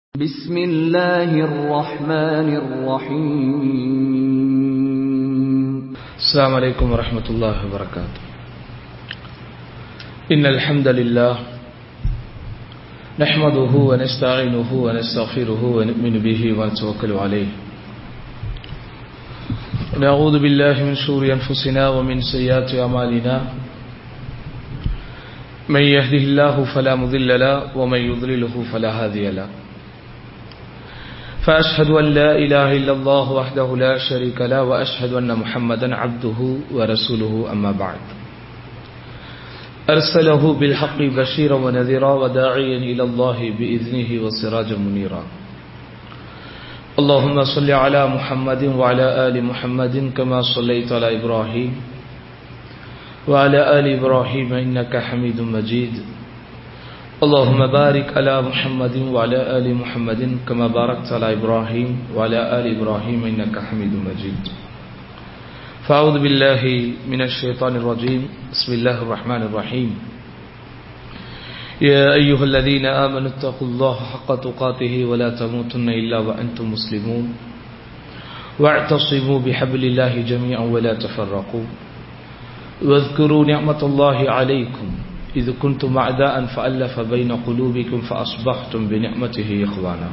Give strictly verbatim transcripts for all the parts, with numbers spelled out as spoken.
بسم الله الرحمن الرحيم السلام عليكم ورحمة الله وبركاته. إن الحمد لله نحمده ونستعينه ونستغفره ونؤمن به ونتوكل عليه ونعوذ بالله من شرور أنفسنا ومن سيئات أعمالنا من يهده الله فلا مضل له ومن يضلله فلا هادي له فأشهد أن لا إله إلا الله وحده لا شريك له وأشهد أن محمدا عبده ورسوله أما بعد أرسله بالحق بشيرا ونذيرا وداعيا إلى الله بإذنه وسراجا منيرا اللهم صل على محمد وعلى آل محمد كما صليت على إبراهيم وعلى آل إبراهيم إنك حميد مجيد اللهم بارك على محمد وعلى آل محمد كما باركت على إبراهيم وعلى آل إبراهيم إنك حميد مجيد فأعوذ بالله من الشيطان الرجيم بسم الله الرحمن الرحيم يا أيها الذين آمنوا اتقوا الله حق تقاته ولا تموتن إلا وأنتم مسلمون واعتصموا بحبل الله جميعا ولا تفرقوا واذكروا نعمة الله عليكم إذ كنتم أعداء فألف بين قلوبكم فأصبحتم بنعمته إخوانا.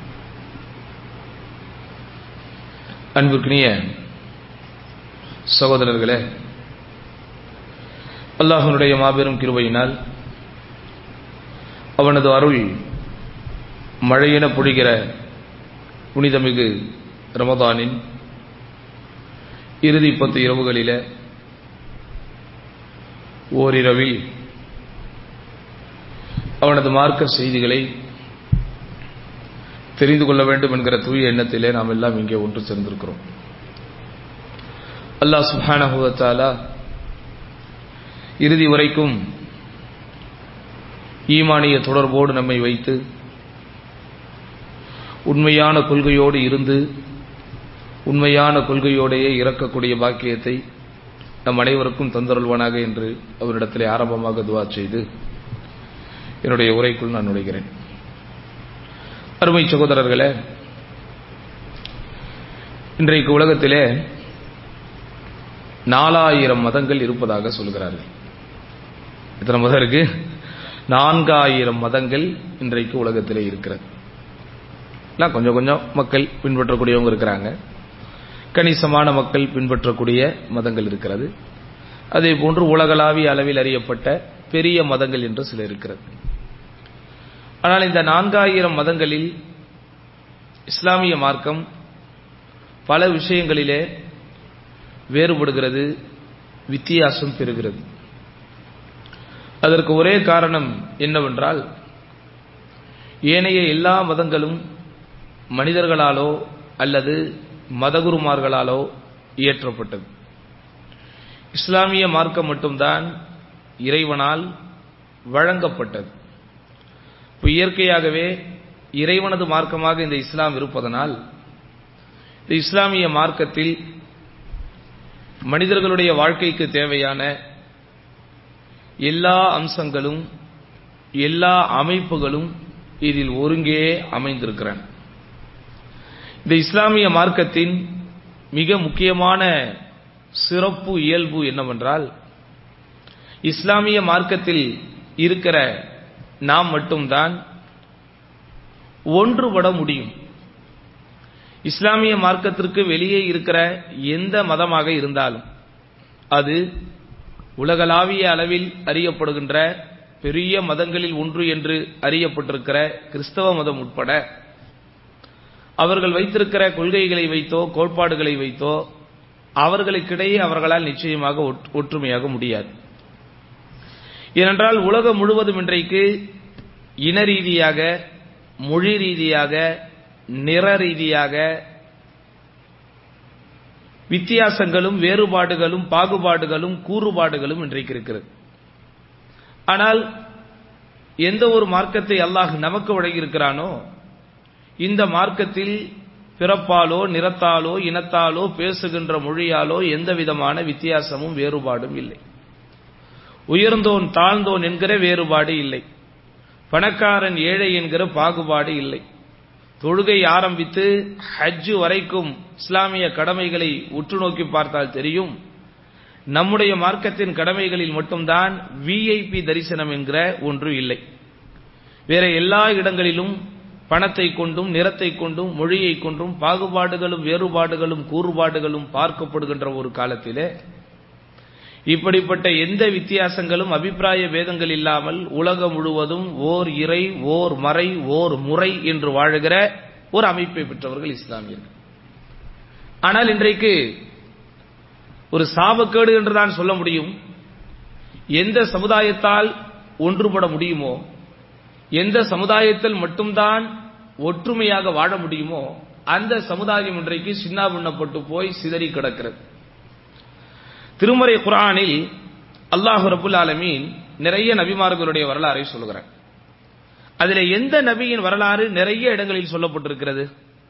அன்பிற்கினிய சகோதரர்களே, அல்லாஹ்வுடைய மாபெரும் கிருபையினால் அவனது அருள் மழையென பொழிகிற புனிதமிகு ரமதானின் இறுதி பத்து இரவுகளிலே ஓரிரவில் அவனது மார்க்க செய்திகளை தெரிந்து கொள்ள வேண்டும் என்கிற தூய எண்ணத்திலே நாம் எல்லாம் இங்கே ஒன்று சேர்ந்திருக்கிறோம். அல்லாஹ் சுப்ஹானஹு வ தஆலா இறுதி வரைக்கும் ஈமானிய தொடர்போடு நம்மை வைத்து உண்மையான கொள்கையோடு இருந்து உண்மையான கொள்கையோடையே இறக்கக்கூடிய பாக்கியத்தை நம் அனைவருக்கும் தந்தருள்வானாக என்று அவரிடத்திலே ஆரம்பமாக துஆ செய்து என்னுடைய உரைக்குள் நான் நுழைகிறேன். அருமை சகோதரர்களே, இன்றைக்கு உலகத்திலே நாலாயிரம் மதங்கள் இருப்பதாக சொல்கிறார்கள். எத்தனை மதம் இருக்கு? நான்காயிரம் மதங்கள் இன்றைக்கு உலகத்திலே இருக்கிறது. கொஞ்சம் கொஞ்சம் மக்கள் பின்பற்றக்கூடியவங்க இருக்கிறாங்க, கணிசமான மக்கள் பின்பற்றக்கூடிய மதங்கள் இருக்கிறது. அதே போன்று உலகளாவிய அளவில் அறியப்பட்ட பெரிய மதங்கள் என்று சில இருக்கிறது. ஆனால் இந்த நான்காயிரம் மதங்களில் இஸ்லாமிய மார்க்கம் பல விஷயங்களிலே வேறுபடுகிறது, வித்தியாசம் பெறுகிறது. அதற்கு ஒரே காரணம் என்னவென்றால், ஏனைய எல்லா மதங்களும் மனிதர்களாலோ அல்லது மதகுருமார்களாலோ இயற்றப்பட்டது. இஸ்லாமிய மார்க்கம் மட்டும்தான் இறைவனால் வழங்கப்பட்டது. இயற்கையாகவே இறைவனது மார்க்கமாக இந்த இஸ்லாம் இருப்பதனால் இந்த இஸ்லாமிய மார்க்கத்தில் மனிதர்களுடைய வாழ்க்கைக்கு தேவையான எல்லா அம்சங்களும் எல்லா அமைப்புகளும் இதில் ஒருங்கே அமைந்திருக்கிறன. இந்த இஸ்லாமிய மார்க்கத்தின் மிக முக்கியமான சிறப்பு இயல்பு என்னவென்றால், இஸ்லாமிய மார்க்கத்தில் இருக்கிற நாம் மட்டும்தான் ஒன்றுபட முடியும். இஸ்லாமிய மார்க்கத்திற்கு வெளியே இருக்கிற எந்த மதமாக இருந்தாலும், அது உலகளாவிய அளவில் அறியப்படுகின்ற பெரிய மதங்களில் ஒன்று என்று அறியப்பட்டிருக்கிற கிறிஸ்தவ மதம் உட்பட அவர்கள் வைத்திருக்கிற கொள்கைகளை வைத்தோ கோட்பாடுகளை வைத்தோ அவர்களுக்கிடையே அவர்களால் நிச்சயமாக ஒற்றுமையாக முடியாது. ஏனென்றால் உலகம் முழுவதும் இன்றைக்கு இன ரீதியாக, மொழி ரீதியாக, நிற ரீதியாக வித்தியாசங்களும் வேறுபாடுகளும் பாகுபாடுகளும் கூறுபாடுகளும் இன்றைக்கு இருக்கிறது. ஆனால் எந்த ஒரு மார்க்கத்தை அல்லாஹ் நமக்கு வழங்கியிருக்கிறானோ, இந்த மார்க்கத்தில் பிறப்பாலோ நிறத்தாலோ இனத்தாலோ பேசுகின்ற மொழியாலோ எந்த விதமான வித்தியாசமும் வேறுபாடும் இல்லை. உயர்ந்தோன் தாழ்ந்தோன் என்கிற வேறுபாடு இல்லை. பணக்காரன் ஏழை என்கிற பாகுபாடு இல்லை. தொழுகை ஆரம்பித்து ஹஜ் வரைக்கும் இஸ்லாமிய கடமைகளை உற்று நோக்கி பார்த்தால் தெரியும், நம்முடைய மார்க்கத்தின் கடமைகளில் மட்டும்தான் விஐபி தரிசனம் என்கிற ஒன்று இல்லை. வேற எல்லா இடங்களிலும் பணத்தை கொண்டும் நிறத்தை கொண்டும் மொழியை கொண்டும் பாகுபாடுகளும் வேறுபாடுகளும் கூறுபாடுகளும் பார்க்கப்படுகின்ற ஒரு காலத்திலே இப்படிப்பட்ட எந்த வித்தியாசங்களும் அபிப்பிராய வேதங்கள் இல்லாமல் உலகம் முழுவதும் ஓர் இறை ஓர் மறை ஓர் முறை என்று வாழுகிற ஒரு அமைப்பை பெற்றவர்கள் இஸ்லாமியர்கள். ஆனால் இன்றைக்கு ஒரு சாபக்கேடு என்றுதான் சொல்ல முடியும். எந்த சமுதாயத்தால் ஒன்றுபட முடியுமோ, எந்த சமுதாயத்தில் மட்டும்தான் ஒற்றுமையாக வாழ முடியுமோ அந்த சமுதாயம் இன்றைக்கு சின்னாபின்னப்பட்டு போய் சிதறி கிடக்கிறது. திருமறை குர்ஆனில் அல்லாஹ் ரப்பல் ஆலமீன் நிறைய நபிமார்களுடைய வரலாறை சொல்கிறார். அதில் எந்த நபியின் வரலாறு நிறைய இடங்களில் சொல்லப்பட்டிருக்கிறது?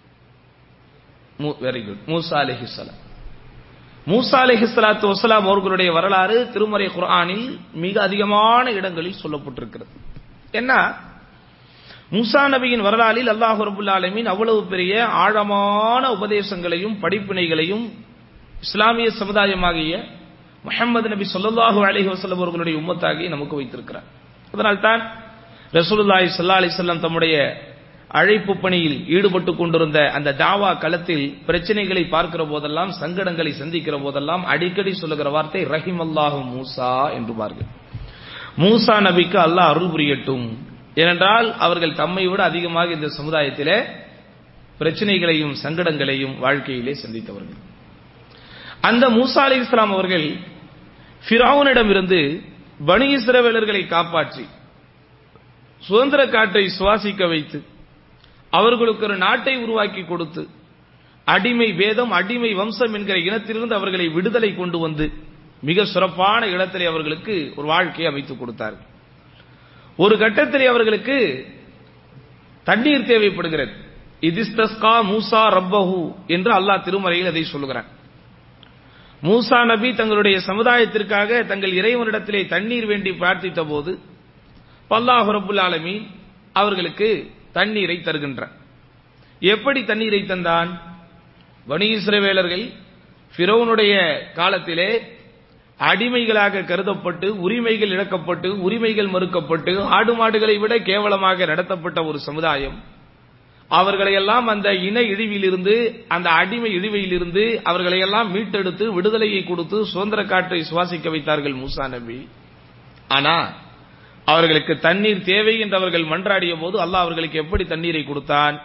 வெரி குட், மூசா அலைஹிஸ்ஸலாம். மூசா அலைஹிஸ்ஸலாத்து வஸ்ஸலாம் அவர்களுடைய வரலாறு திருமறை குர்ஆனில் மிக அதிகமான இடங்களில் சொல்லப்பட்டிருக்கிறது. என்ன, மூசா நபியின் வரலாறில் அல்லாஹ் ரப்பல் ஆலமீன் அவ்வளவு பெரிய ஆழமான உபதேசங்களையும் படிப்பினைகளையும் இஸ்லாமிய சமுதாயமாகிய முஹம்மது நபி ஸல்லல்லாஹு அலைஹி வஸல்லம் அவர்களுடைய உம்மத்தாகி நமக்கு வைத்திருக்கிறார். அதனால்தான் ரசூலுல்லாஹி ஸல்லல்லாஹு அலைஹி வஸல்லம் தம்முடைய அழைப்பு பணியில் ஈடுபட்டு கொண்டிருந்த அந்த தாவா களத்தில் பிரச்சனைகளை பார்க்கிற போதெல்லாம், சங்கடங்களை சந்திக்கிற போதெல்லாம் அடிக்கடி சொல்லுகிற வார்த்தை ரஹிமல்லாஹு மூசா என்பார்கள். மூசா நபிக்கு அல்லாஹ் அருள் புரியட்டும். ஏனென்றால் அவர்கள் தம்மை விட அதிகமாக இந்த சமுதாயத்திலே பிரச்சனைகளையும் சங்கடங்களையும் வாழ்க்கையிலே சந்தித்தவர்கள். அந்த மூசா அலைஹிஸ்ஸலாம் அவர்கள் ஃபிரௌனிடமிருந்து பனி இஸ்ரவேலர்களை காப்பாற்றி சுதந்திர காற்றை சுவாசிக்க வைத்து அவர்களுக்கு ஒரு நாட்டை உருவாக்கி கொடுத்து அடிமை வேதம் அடிமை வம்சம் என்கிற இனத்திலிருந்து அவர்களை விடுதலை கொண்டு வந்து மிக சிறப்பான இடத்திலே அவர்களுக்கு ஒரு வாழ்க்கையை அமைத்துக் கொடுத்தார்கள். ஒரு கட்டத்திலே அவர்களுக்கு தண்ணீர் தேவைப்படுகிறது. இதிஸ்தஸ்கா மூசா ரப்பஹு என்று அல்லாஹ் திருமறையில் அதை சொல்லுகிறான். மூசா நபி தங்களுடைய சமுதாயத்திற்காக தங்கள் இறைவனிடத்திலே தண்ணீர் வேண்டி பிரார்த்தித்த போது அல்லாஹ் ரப்பல் ஆலமீன் அவர்களுக்கு தண்ணீரை தருகின்றான். எப்படி தண்ணீரை தந்தான்? பனி இஸ்ரவேலர்கள் ஃபிரௌனுடைய காலத்திலே அடிமைகளாக கருதப்பட்டு உரிமைகள் இழக்கப்பட்டு உரிமைகள் மறுக்கப்பட்டு ஆடு மாடுகளை விட கேவலமாக நடத்தப்பட்ட ஒரு சமுதாயம். அவர்களையெல்லாம் அந்த இன இழிவிலிருந்து, அந்த அடிமை இழிவையிலிருந்து அவர்களையெல்லாம் மீட்டெடுத்து விடுதலையை கொடுத்து சுதந்திர காற்றை சுவாசிக்க வைத்தார்கள் மூசா நபி. ஆனா அவர்களுக்கு தண்ணீர் தேவை என்று அவர்கள் மன்றாடிய போது அல்லாஹ் அவர்களுக்கு எப்படி தண்ணீரை கொடுத்தான்?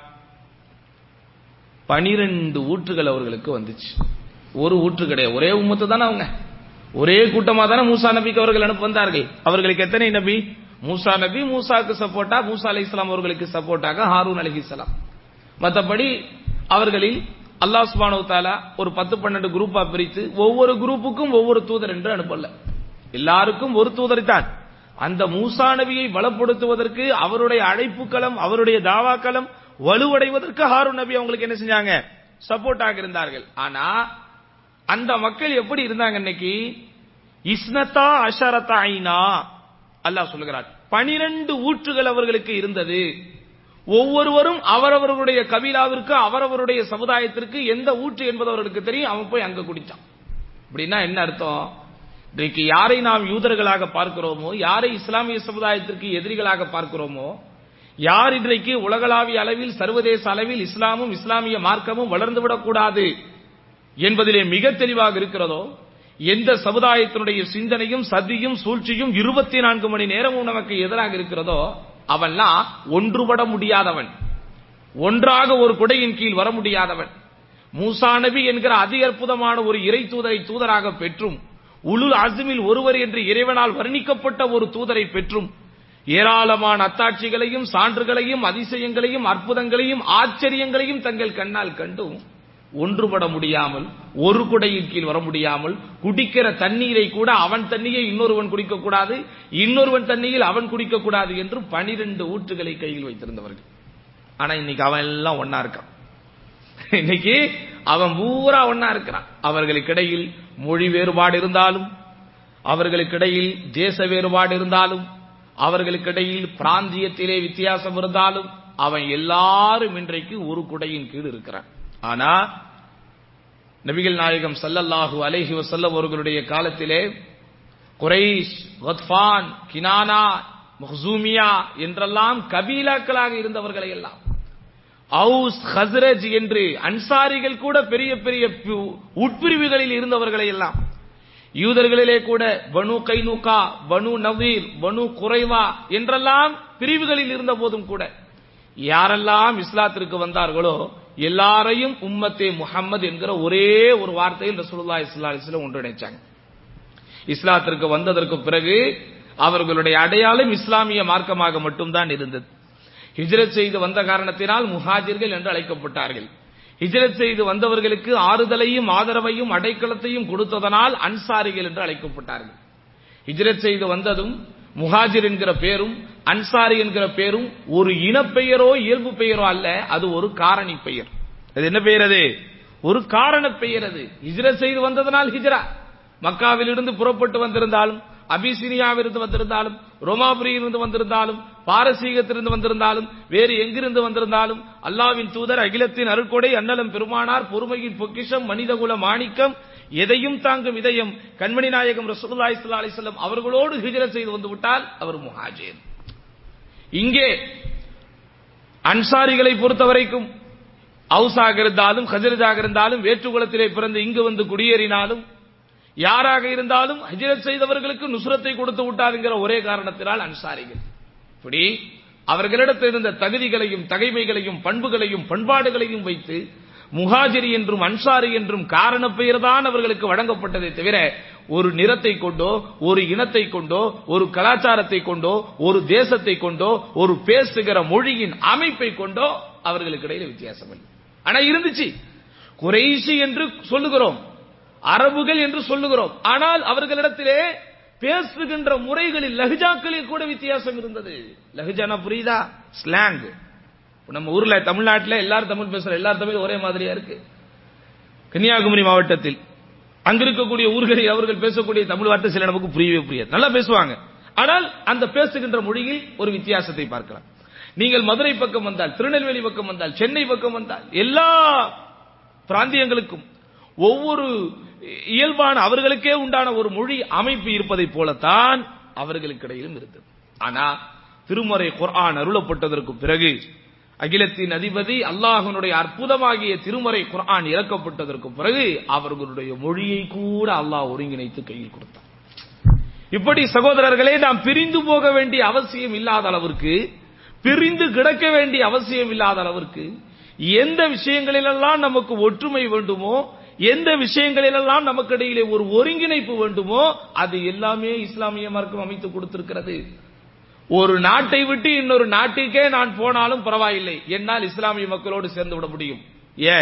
பனிரெண்டு ஊற்றுகள் அவர்களுக்கு வந்துச்சு. ஒரு ஊற்று கிடையாது, ஒரே உம்மத்து தானே, அவங்க ஒரே கூட்டமா தானே மூசா நபிக்கு அவர்கள் அனுப்ப வந்தார்கள். அவர்களுக்கு எத்தனை நபி? மூசா நபி, மூசாக்கு சப்போர்ட்டா மூசா அலைஹிஸ்ஸலாம் அவர்களுக்கு சப்போர்ட்டாக ஹாரூன் அலைஹிஸ்ஸலாம். மற்றபடி அவர்களில் அல்லாஹ் சுப்ஹானஹு வ தஆலா ஒரு பத்து பன்னெண்டு குரூப்பா பிரித்து ஒவ்வொரு குரூப்புக்கும் ஒவ்வொரு தூதர் என்று அனுப்பல, எல்லாருக்கும் ஒரு தூதர் தான். அந்த மூசா நபியை பலப்படுத்துவதற்கு, அவருடைய அழைப்பு களம், அவருடைய தாவா களம் வலுவடைவதற்கு ஹாரூன் நபி அவங்களுக்கு என்ன செஞ்சாங்க? சப்போர்ட்டாக இருந்தார்கள். ஆனா அந்த மக்கள் எப்படி இருந்தாங்க? இன்னைக்கு இஸ்னதா அஷரத ஐனா அல்லாஹ் சொல்லுகிறார், பனிரெண்டு ஊற்றுகள் அவர்களுக்கு இருந்தது. ஒவ்வொருவரும் அவரவர்களுடைய கபீலாவிற்கு அவரவருடைய சமுதாயத்திற்கு எந்த ஊற்று என்பது அவர்களுக்கு தெரியும். அவன் போய் அங்க குடிச்சான். அப்படின்னா என்ன அர்த்தம்? இன்றைக்கு யாரை நாம் யூதர்களாக பார்க்கிறோமோ, யாரை இஸ்லாமிய சமுதாயத்திற்கு எதிரிகளாக பார்க்கிறோமோ, யார் இன்றைக்கு உலகளாவிய அளவில் சர்வதேச அளவில் இஸ்லாமும் இஸ்லாமிய மார்க்கமும் வளர்ந்துவிடக் கூடாது என்பதிலே மிக தெளிவாக இருக்கிறதோ, எந்த சமுதாயத்தினுடைய சிந்தனையும் சதியும் சூழ்ச்சியும் இருபத்தி நான்கு மணி நேரமும் நமக்கு எதிராக இருக்கிறதோ அவன்லாம் ஒன்றுபட முடியாதவன், ஒன்றாக ஒரு குடையின் கீழ் வர முடியாதவன். மூசா நபி என்கிற அதி அற்புதமான ஒரு இறை தூதரை தூதராக பெற்றும், உலுல் அஸ்மில் ஒருவர் என்று இறைவனால் வர்ணிக்கப்பட்ட ஒரு தூதரை பெற்றும், ஏராளமான அத்தாட்சிகளையும் சான்றுகளையும் அதிசயங்களையும் அற்புதங்களையும் ஆச்சரியங்களையும் தங்கள் கண்ணால் கண்டும் ஒன்றுபட முடியாமல், ஒரு குடையின் கீழ் வர முடியாமல், குடிக்கிற தண்ணீரை கூட அவன் தண்ணியை இன்னொருவன் குடிக்கக்கூடாது, இன்னொருவன் தண்ணியில் அவன் குடிக்கக்கூடாது என்று பனிரெண்டு ஊற்றுகளை கையில் வைத்திருந்தவர்கள். ஆனா இன்னைக்கு அவன் எல்லாம் ஒன்னா இருக்கான். இன்னைக்கு அவன் பூரா ஒன்னா இருக்கிறான். அவர்களுக்கிடையில் மொழி வேறுபாடு இருந்தாலும், அவர்களுக்கிடையில் தேச வேறுபாடு இருந்தாலும், அவர்களுக்கிடையில் பிராந்தியத்திலே வித்தியாசம் இருந்தாலும், அவன் எல்லாரும் இன்றைக்கு ஒரு குடையின் கீழ் இருக்கிறான். ஆனா நபிகள் நாயகம் ஸல்லல்லாஹு அலைஹி வஸல்லம் அவர்களுடைய காலத்திலே குரைஷ், கத்ஃபான், கினானா, மக்சூமியா என்றெல்லாம் கபீலாக்களாக இருந்தவர்களை எல்லாம் அவுஸ், ஹஸ்ரஜ் என்று அன்சாரிகள் கூட பெரிய பெரிய உட்பிரிவுகளில் இருந்தவர்களை எல்லாம், யூதர்களிலே கூட பனு கைனுகா, பனு நவீர், பனு குறைவா என்றெல்லாம் பிரிவுகளில் இருந்த போதும் கூட யாரெல்லாம் இஸ்லாத்திற்கு வந்தார்களோ எல்லாரையும் உம்மத்தே முஹம்மது என்கிற ஒரே ஒரு வார்த்தையில் ரசூலுல்லாஹி ஸல்லல்லாஹு அலைஹி வஸல்லம் ஒன்றிணைச்சாங்க. இஸ்லாத்திற்கு வந்ததற்கு பிறகு அவர்களுடைய அடையாளம் இஸ்லாமிய மார்க்கமாக மட்டும்தான் இருந்தது. ஹிஜ்ரத் செய்து வந்த காரணத்தினால் முஹாஜிர்கள் என்று அழைக்கப்பட்டார்கள். ஹிஜ்ரத் செய்து வந்தவர்களுக்கு ஆறுதலையும் ஆதரவையும் அடைக்கலத்தையும் கொடுத்ததனால் அன்சாரிகள் என்று அழைக்கப்பட்டார்கள். ஹிஜ்ரத் செய்து வந்ததும் முஹாஜிர் என்கிற பேரும் அன்சாரி என்கிற பேரும் ஒரு இனப்பெயரோ இயல்பு பெயரோ அல்ல, அது ஒரு காரணி பெயர். அது என்ன பெயர்? அது ஒரு காரண பெயர். அது ஹிஜ்ரத் செய்து வந்ததனால் ஹிஜ்ரா. மக்காவில் இருந்து புறப்பட்டு வந்திருந்தாலும், அபிசீனியாவிலிருந்து வந்திருந்தாலும், ரோமாபுரியிலிருந்து வந்திருந்தாலும், பாரசீகத்திலிருந்து வந்திருந்தாலும், வேறு எங்கிருந்து வந்திருந்தாலும் அல்லாஹ்வின் தூதர் அகிலத்தின் அருட்கொடை அன்னலம் பெருமானார் பொறுமையின் பொக்கிஷம் மனிதகுல மாணிக்கம் எதையும் தாங்கும் இதயம் கண்மணி நாயகம் ரசூலுல்லாஹி ஸல்லல்லாஹு அலைஹி வஸல்லம் அவர்களோடு ஹிஜ்ரத் செய்து வந்து விட்டால் அவர் முஹாஜிர். இங்கே அன்சாரிகளை பொறுத்தவரைக்கும் அவுஸாக இருந்தாலும் ஹஜ்ரஜாக இருந்தாலும் வேற்றுக்குலத்திலே பிறந்து இங்கு வந்து குடியேறினாலும் யாராக இருந்தாலும் ஹிஜ்ரத் செய்தவர்களுக்கு நுஸ்ரத்தை கொடுத்து விட்டாருங்கிற ஒரே காரணத்தினால் அன்சாரிகள். இப்படி அவர்களிடத்தில் இருந்த தகுதிகளையும் தகைமைகளையும் பண்புகளையும் பண்பாடுகளையும் வைத்து முஹாஜிரி என்றும் அன்சாரி என்றும் காரண பெயர் தான் அவர்களுக்கு வழங்கப்பட்டதை தவிர ஒரு நிறத்தை கொண்டோ, ஒரு இனத்தை கொண்டோ, ஒரு கலாச்சாரத்தை கொண்டோ, ஒரு தேசத்தை கொண்டோ, ஒரு பேசுகிற மொழியின் அமைப்பை கொண்டோ அவர்களுக்கு இடையில வித்தியாசம் இல்லை. ஆனா இருந்துச்சு. குறைஷி என்று சொல்லுகிறோம், அரபுகள் என்று சொல்லுகிறோம். ஆனால் அவர்களிடத்திலே பேசுகின்ற முறைகளில் லஹ்ஜாக்களில் கூட வித்தியாசம் இருந்தது. லஹ்ஜானா புரியுதா? ஸ்லாங். நம்ம ஊர்ல தமிழ்நாட்டில் எல்லாரும் தமிழ் பேசுற எல்லாரும் தமிழ் ஒரே மாதிரியா இருக்கு. கன்னியாகுமரி மாவட்டத்தில் அங்க இருக்கக்கூடிய ஊர்களில் அவர்கள் பேசக்கூடிய தமிழ் வார்த்தை சில நமக்கு புரியவே புரியாது. நல்லா பேசுவாங்க, ஆனால் அந்த பேசுகின்ற மொழியில் ஒரு வித்தியாசத்தை பார்க்கலாம். நீங்கள் மதுரை பக்கம் வந்தால், திருநெல்வேலி பக்கம் வந்தால், சென்னை பக்கம் வந்தால், எல்லா பிராந்தியங்களுக்கும் ஒவ்வொரு இயல்பான அவர்களுக்கே உண்டான ஒரு மொழி அமைப்பு இருப்பதை போலத்தான் அவர்களுக்கு இடையிலும் இருந்தது. ஆனா திருமறை குர்ஆன் அருளப்பட்டதற்கு பிறகு அகிலத்தின் அதிபதி அல்லாஹ்வினுடைய அற்புதமாகிய திருமறை குர்ஆன் இறக்கப்பட்டதற்கு பிறகு அவர்களுடைய மொழியை கூட அல்லாஹ் ஒருங்கிணைத்து கையில் கொடுத்தார். இப்படி சகோதரர்களே, நாம் பிரிந்து போக வேண்டிய அவசியம் இல்லாத அளவிற்கு, பிரிந்து கிடக்க வேண்டிய அவசியம் இல்லாத அளவிற்கு எந்த விஷயங்களிலெல்லாம் நமக்கு ஒற்றுமை வேண்டுமோ, எந்த விஷயங்களிலெல்லாம் நமக்கு இடையிலே ஒரு ஒருங்கிணைப்பு வேண்டுமோ அது எல்லாமே இஸ்லாமிய மார்க்கம் அமைத்து கொடுத்திருக்கிறது. ஒரு நாட்டை விட்டு இன்னொரு நாட்டிற்கே நான் போனாலும் பரவாயில்லை, என்னால் இஸ்லாமிய மக்களோடு சேர்ந்து விட முடியும். ஏன்?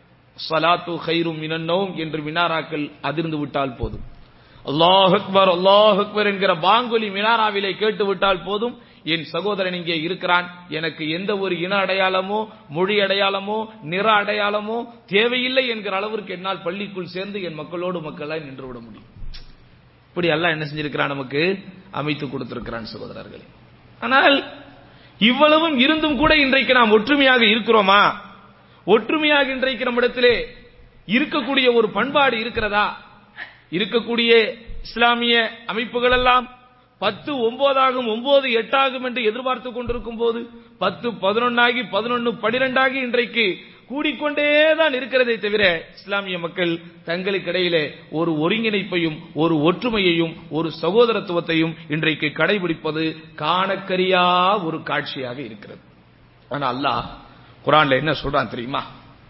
ஸலாத்து கைரும் மினன் நௌம் என்று மினாராக்கள் அதிர்ந்து விட்டால் போதும், அல்லாஹ் அக்பர் அல்லாஹ் அக்பர் என்கிற பாங்கொலி மினாராவிலே கேட்டு விட்டால் போதும், என் சகோதரன் இங்கே இருக்கிறான், எனக்கு எந்த ஒரு இன அடையாளமோ மொழி அடையாளமோ நிற அடையாளமோ தேவையில்லை என்கிற அளவிற்கு என்னால் பள்ளிக்குள் சேர்ந்து என் மக்களோடு மக்களாய் நின்று விட முடியும். இப்படி அல்லாஹ் என்ன செஞ்சிருக்கிறான்? நமக்கு அமைத்து கொடுத்திருக்கிறான் சகோதரர்களே. ஆனால் இவ்வளவும் இருந்தும் கூட இன்றைக்கு நாம் ஒற்றுமையாக இருக்கிறோமா? ஒற்றுமையாக இன்றைக்கு நம்மிடத்திலே இருக்கக்கூடிய ஒரு பண்பாடு இருக்கிறதா? இருக்கக்கூடிய இஸ்லாமிய அமைப்புகள் எல்லாம் பத்து ஒன்பதாகும், ஒன்பது எட்டாகும் என்று எதிர்பார்த்துக் கொண்டிருக்கும் போது பத்து பதினொன்னாகி பதினொன்னு பனிரெண்டாகி இன்றைக்கு கூடிக்கொண்டேதான் இருக்கிறதை தவிர இஸ்லாமிய மக்கள் தங்களுக்கு இடையிலே ஒரு ஒருங்கிணைப்பையும் ஒரு ஒற்றுமையையும் ஒரு சகோதரத்துவத்தையும் இன்றைக்கு கடைபிடிப்பது காணக்கரியா ஒரு காட்சியாக இருக்கிறது. ஆனா அல்லாஹ் குர்ஆன்ல என்ன சொல்றான் தெரியுமா?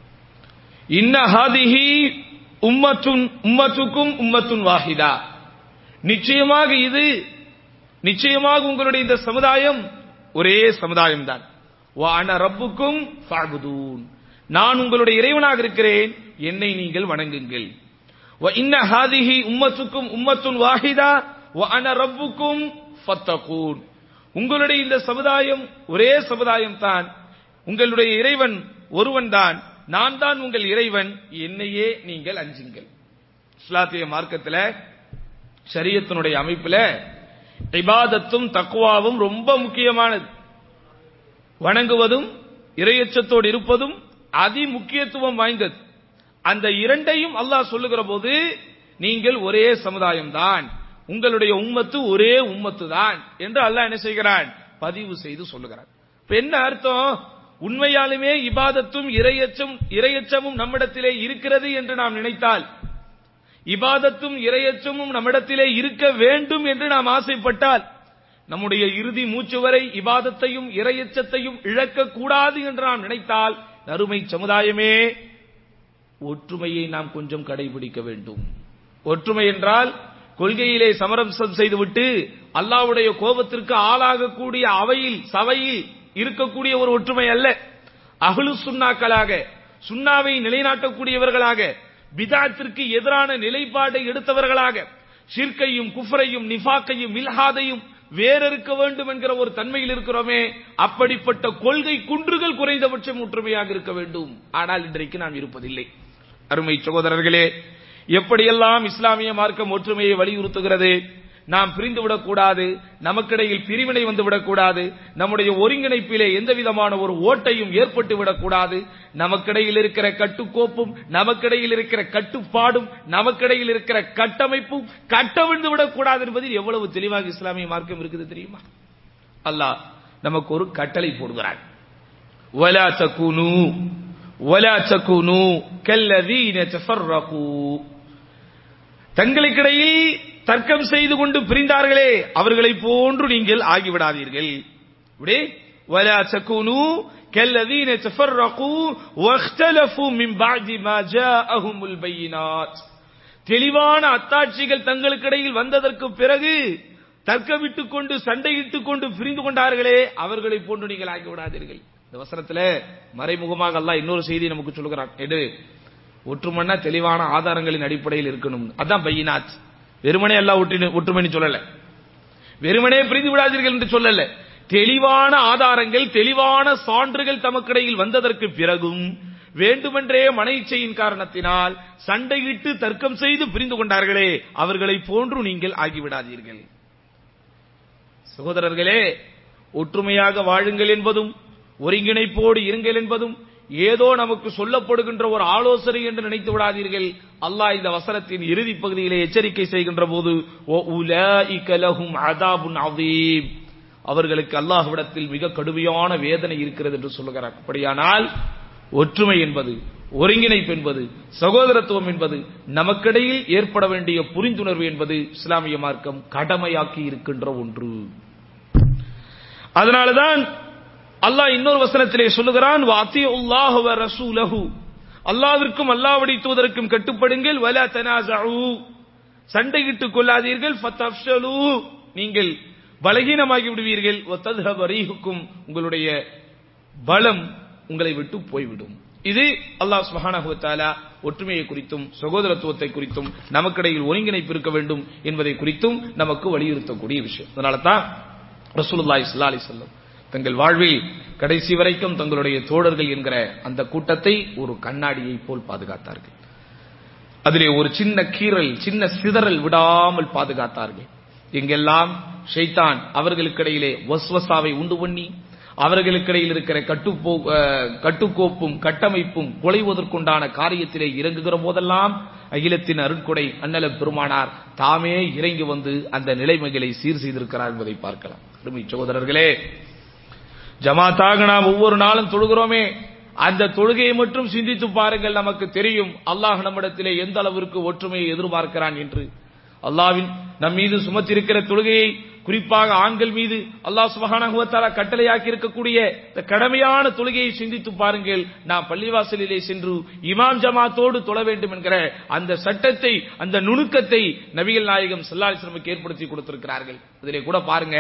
இன்ன ஹாதிஹி உம்மத்துன் உம்மத்துக்கும் உம்மத்துன் வாஹிதா, நிச்சயமாக இது, நிச்சயமாக உங்களுடைய இந்த சமுதாயம் ஒரே சமுதாயம் தான். வ அன ரப்புக்கும் ஃபஅபுதூன், நான் உங்களுடைய இறைவனாக இருக்கிறேன், என்னை நீங்கள் வணங்குங்கள். வ இன்ன ஹாதிஹி உம்மத்துக்கும் உம்மத்துன் வாஹிதா வ அன ரப்புக்கும் ஃபத்தகூன், உங்களுடைய இந்த சமுதாயம் ஒரே சமுதாயம் தான், உங்களுடைய இறைவன் ஒருவன் தான், நான் தான் உங்கள் இறைவன், என்னையே நீங்கள் அஞ்சுங்கள். இஸ்லாமிய மார்க்கத்தில் ஷரியத்தினுடைய அமைப்பில் இபாதத்தும் தக்வாவும் ரொம்ப முக்கியமானது. வணங்குவதும் இறையச்சத்தோடு இருப்பதும் அதி முக்கியத்துவம் வாய்ந்தது. அந்த இரண்டையும் அல்லாஹ் சொல்லுகிற போது நீங்கள் ஒரே சமுதாயம் தான், உங்களுடைய உம்மத்து ஒரே உம்மத்து தான் என்று அல்லாஹ் என்ன செய்கிறான், பதிவு செய்து சொல்லுகிறான். என்ன அர்த்தம்? உண்மையாலுமே இபாதத்தும் இறையச்சம் இறையச்சமும் நம்மிடத்திலே இருக்கிறது என்று நாம் நினைத்தால், இபாதத்தும் இறையச்சமும் நம்மிடத்திலே இருக்க வேண்டும் என்று நாம் ஆசைப்பட்டால், நம்முடைய இறுதி மூச்சு வரை இபாதத்தையும் இறையச்சத்தையும் இழக்க கூடாது என்று நாம் நினைத்தால், அருமை சமுதாயமே, ஒற்றுமையை நாம் கொஞ்சம் கடைபிடிக்க வேண்டும். ஒற்றுமை என்றால் கொள்கையிலே சமரசம் செய்துவிட்டு அல்லாஹ்வுடைய கோபத்திற்கு ஆளாகக்கூடிய அவையில் சபையில் இருக்கக்கூடிய ஒரு ஒற்றுமை அல்ல. அஹ்லு சுன்னாக்களாக, சுன்னாவை நிலைநாட்டக்கூடியவர்களாக, பிதஅத்திற்கு எதிரான நிலைப்பாட்டை எடுத்தவர்களாக, ஷிர்கையும் குஃப்ரையும் நிஃபாக்கையும் இல்ஹாதையும் வேறறுக்க வேண்டும் என்கிற ஒரு தன்மையில் இருக்கிறோமே, அப்படிப்பட்ட கொள்கை குன்றுகள் குறைந்தபட்சம் ஒற்றுமையாக இருக்க வேண்டும். ஆனால் இன்றைக்கு நாம் இருப்பதில்லை. அருமை சகோதரர்களே, எப்படியெல்லாம் இஸ்லாமிய மார்க்கம் ஒற்றுமையை வலியுறுத்துகிறது. நாம் பிரிந்துவிடக் கூடாது, நமக்கிடையில் பிரிவினை வந்துவிடக் கூடாது, நம்முடைய ஒருங்கிணைப்பிலே எந்த விதமான ஒரு ஓட்டையும் ஏற்பட்டு விடக்கூடாது, நமக்கிடையில் இருக்கிற கட்டுக்கோப்பும் நமக்கிடையில் இருக்கிற கட்டுப்பாடும் நமக்கிடையில் இருக்கிற கட்டமைப்பும் கட்டவிழ்ந்து விடக்கூடாது என்பதில் எவ்வளவு தெளிவாக இஸ்லாமிய மார்க்கம் இருக்குது தெரியுமா? அல்லாஹ் நமக்கு ஒரு கட்டளை போடுகிறார். வலா தகுனு வலா தகுனு கல்லதீன தஃபர்ரகு, தங்களுக்கிடையில் தர்க்கம் செய்து கொண்டு பிரிந்தார்களே அவர்களை போன்று நீங்கள் ஆகிவிடாதீர்கள். இப்படி வலா தகுனு கல்லதீன தஃபர்ரகு வக்தலஃபு மின் பஅதி மா ஜாஅஹுமுல் பையினாத், தெளிவான அத்தாட்சிகள் தங்களுக்கிடையில் வந்ததற்கு பிறகு தர்க்கமிட்டுக் கொண்டு சண்டையிட்டுக் கொண்டு பிரிந்து கொண்டார்களே அவர்களை போன்று நீங்கள் ஆகிவிடாதீர்கள். இந்த வசனத்துல மறைமுகமாக அல்லாஹ் இன்னொரு செய்தி நமக்கு சொல்கிறான். எது? ஒற்றுமைன்னா தெளிவான ஆதாரங்களின் அடிப்படையில் இருக்கணும். அதான் பையினாத். வெறுமனே அல்லாஹ் ஒற்றுமைன்னு சொல்லல, வெறுமனே பிரிந்து விடாதீர்கள் என்று சொல்லல. தெளிவான ஆதாரங்கள், தெளிவான சான்றுகள் தமக்கிடையில் வந்ததற்கு பிறகும் வேண்டுமென்றே மன இச்சையின் காரணத்தினால் சண்டையிட்டு தர்க்கம் செய்து பிரிந்து கொண்டார்களே அவர்களை போன்று நீங்கள் ஆகிவிடாதீர்கள். சகோதரர்களே, ஒற்றுமையாக வாழுங்கள் என்பதும் ஒருங்கிணைப்போடு இருங்கள் என்பதும் ஏதோ நமக்கு சொல்லப்படுகின்ற ஒரு ஆலோசனை என்று நினைத்து விடாதீர்கள். அல்லாஹ் இந்த வசனத்தின் இறுதி பகுதியிலே எச்சரிக்கை செய்கின்ற போது உலைக லஹும் அஸாபுன் அதீம், அவர்களுக்கு அல்லாஹ்விடத்தில் மிக கடுமையான வேதனை இருக்கிறது என்று சொல்லுகிறார். அப்படியானால் ஒற்றுமை என்பது, ஒருங்கிணைப்பு என்பது, சகோதரத்துவம் என்பது, நமக்கிடையில் ஏற்பட வேண்டிய புரிந்துணர்வு என்பது இஸ்லாமிய மார்க்கம் கடமையாக்கி இருக்கின்ற ஒன்று. அதனால்தான் அல்லாஹ் இன்னொரு வசனத்திலே சொல்லுகிறான், வஅத்தியுல்லாஹ வ ரசூலஹு, அல்லாஹ்விற்கும் அல்லாஹ்வுடைய தூதருக்கும் கட்டுப்படுங்கள், வலா தனாஸஉ, சண்டையிட்டுக் கொள்ளாதீர்கள், ஃபதஃப்ஷலு, நீங்கள் பலகீனமாகி விடுவீர்கள், வ தذهب ரீஹுக்கும், உங்களுடைய பலம் உங்களை விட்டு போய்விடும். இது அல்லாஹ் சுப்ஹானஹு வ தஆலா ஒற்றுமையை குறித்தும் சகோதரத்துவத்தை குறித்தும் நமக்கிடையில் ஒருங்கிணைப்பு இருக்க வேண்டும் என்பதை குறித்தும் நமக்கு வலியுறுத்தக்கூடிய விஷயம். அதனால தான் ரசூலுல்லாஹி ஸல்லல்லாஹு அலைஹி வஸல்லம் தங்கள் வாழ்வில் கடைசி வரைக்கும் தங்களுடைய தோழர்கள் என்கிற அந்த கூட்டத்தை ஒரு கண்ணாடியை போல் பாதுகாத்தார்கள். அதிலே ஒரு சின்ன கீறல், சின்ன சிதறல் விடாமல் பாதுகாத்தார்கள். எங்கெல்லாம் ஷைத்தான் அவர்களுக்கிடையிலே வஸ்வசாவை உண்டு பண்ணி அவர்களுக்கிடையில் இருக்கிற கட்டுப்போ கட்டுக்கோப்பும் கட்டமைப்பும் குலைவதற்குண்டான காரியத்திலே இறங்குகிற போதெல்லாம் அகிலத்தின் அருட்கொடை அண்ணல பெருமானார் தாமே இறங்கி வந்து அந்த நிலைமைகளை சீர் செய்திருக்கிறார் என்பதை பார்க்கலாம். அருமை சகோதரர்களே, ஜமாத்தாக நாம் ஒவ்வொரு நாளும் தொழுகிறோமே, அந்த தொழுகையை மட்டும் சிந்தித்து பாருங்கள், நமக்கு தெரியும் அல்லாஹ் நம்மிடத்திலே எந்த அளவிற்கு ஒற்றுமையை எதிர்பார்க்கிறான் என்று. அல்லாஹ்வின் நம் மீது சுமத்திருக்கிற தொழுகையை, குறிப்பாக ஆண்கள் மீது அல்லாஹ் சுப்ஹானஹு வ தஆலா கட்டளையாக்கி இருக்கக்கூடிய இந்த கடமையான தொழுகையை சிந்தித்து பாருங்கள். நாம் பள்ளிவாசலிலே சென்று இமாம் ஜமாத்தோடு தொழ வேண்டும் என்கிற அந்த சட்டத்தை, அந்த நுணுக்கத்தை நபிகள் நாயகம் ஸல்லல்லாஹு அலைஹி வஸல்லம் ஏற்படுத்தி கொடுத்திருக்கிறார்கள். அதிலே கூட பாருங்க,